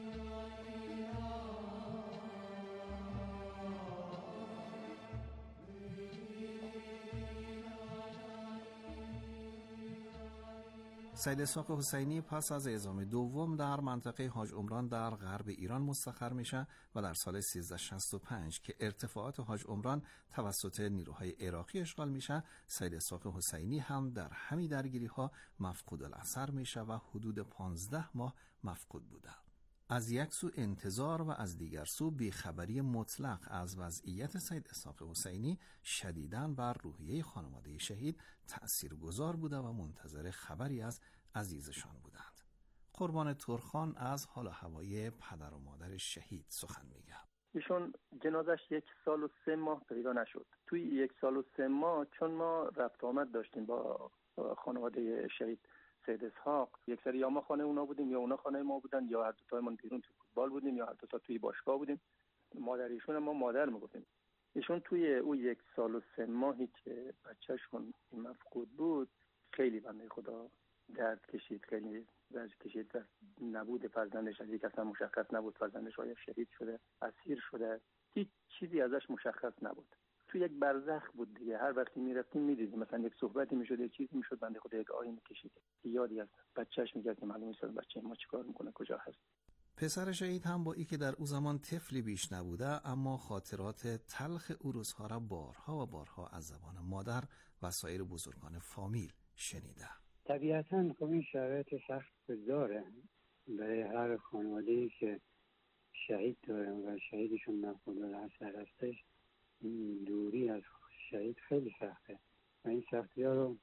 سید اسحاق حسینی پس از اعزام دوم در منطقه حاج عمران در غرب ایران مستقر میشه و در سال 1365 که ارتفاعات حاج عمران توسط نیروهای عراقی اشغال میشه، سید اسحاق حسینی هم در همین درگیری ها مفقود الاثر میشه و حدود 15 ماه مفقود بوده. از یک سو انتظار و از دیگر سو بیخبری مطلق از وضعیت سید اسحاق حسینی شدیداً بر روحیه خانواده شهید تأثیرگذار بوده و منتظر خبری از عزیزشان بودند. قربان ترخان از حال و هوای پدر و مادر شهید سخن میگه. ایشون جنازش 1 سال و 3 ماه پیدا نشد. توی 1 سال و 3 ماه چون ما رفت آمد داشتیم با خانواده شهید سید اسحاق، یک سری یا ما خانه اونا بودیم یا اونا خانه ما بودن، یا هر دو تایمون بیرون تو فوتبال بودیم یا هر دو تا توی باشگاه بودیم. مادر ایشون ما مادر میگفتیم. ایشون توی او 1 سال و 3 ماهی که بچه‌شون مفقود بود خیلی بنده خدا درد کشید، خیلی درد کشید. نبود فرزندش از یک اصلا مشخص نبود. فرزندش آیا شهید شده، اسیر شده، هیچ چیزی ازش مشخص نبود. تو یک برزخ بود دیگه. هر وقتی میرفتیم میدیدیم مثلا یک صحبتی میشد، یک چیزی میشد، بنده خدا یک آهی میکشید، یادی از بچه‌اش میگرد که معلوم نیست بچه ما چیکار میکنه، کجا هست. پسر شهید هم با اینکه در او زمان طفلی بیش نبوده، اما خاطرات تلخ او روزها را بارها و بارها از زبان مادر و سایر بزرگان فامیل شنیده. طبیعتاً خب این شرایط سخت داره برای هر خانواده‌ای که شهید داره و شهیدشون مفقود الاثر هستش. این دوری از شهید خیلی سخته و این سختی ها رو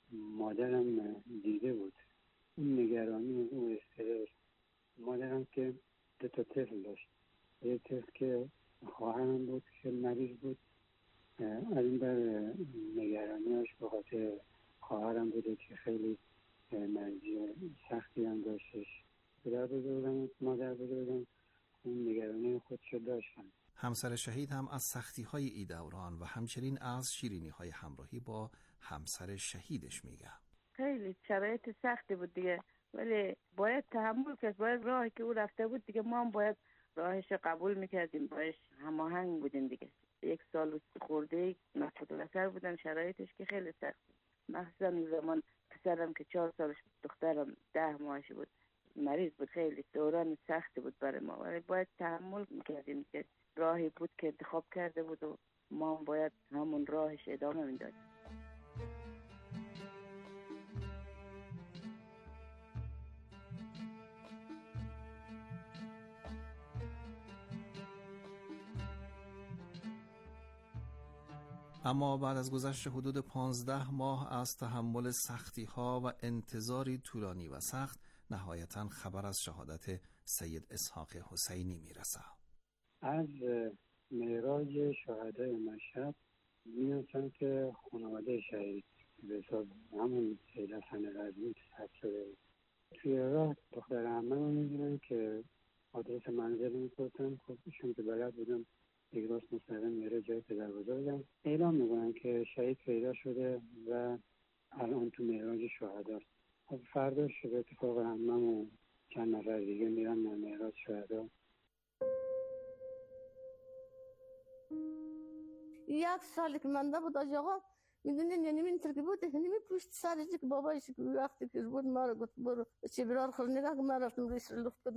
مادرم دیده بود. این نگرانی و اون استرس. مادرم که 2 تا طفل داشت. یک طفل که خواهرم بود که مریض بود. از این بر نگرانیاش به خاطر خواهرم بوده که خیلی مریضی سختی هم داشتش. پدر بزرگم مادر بزرگم اون نگرانی خودشو داشتن. همسر شهید هم از سختی‌های این دوران و همچنین از شیرینی‌های همراهی با همسر شهیدش میگه. خیلی شرایط سختی بود دیگه، ولی باید تحمل کرد. باید راهی که او رفته بود دیگه ما هم باید راهش قبول میکردیم، باید هماهنگ بودیم دیگه. 1 سال خورده مفقود الاثر بودن، شرایطش که خیلی سخت بود. مخصوصا اون زمان پسرم که 4 سالش بود، دخترم 10 ماهش بود، مریض بود. خیلی دوران سختی بود برای ما، ولی باید تحمل میکردیم که راهی بود که انتخاب کرده بود و ما هم باید همون راهش ادامه میدادیم. اما بعد از گذشت حدود 15 ماه از تحمل سختی‌ها و انتظاری طولانی و سخت، نهایتاً خبر از شهادت سید اسحاق حسینی میرسه. از معراج شهدای مشهد می‌رسن که خانواده شهید به حساب همون سید حسن رضوی ثبت شده بود. توی راه دختر عمه رو می‌گیرن که آدرس منزل می‌پرسن. خب ایشون که بلد بودن یک راست مستقیم میره جای پدر بزرگم، اعلام میکنن که شهید پیدا شده و الان تو معراج شهداست. خب فرداش به اتفاق عمم و چند نفر دیگه میرن معراج شهدا. 1 سالی که منده بود آقا، میدونین یعنی من ترکی بود، یعنی می پشت سرش که بابایش وقتی که بود ما رو گفت برو چه برار خور نگاه که من رفتم رویش لخت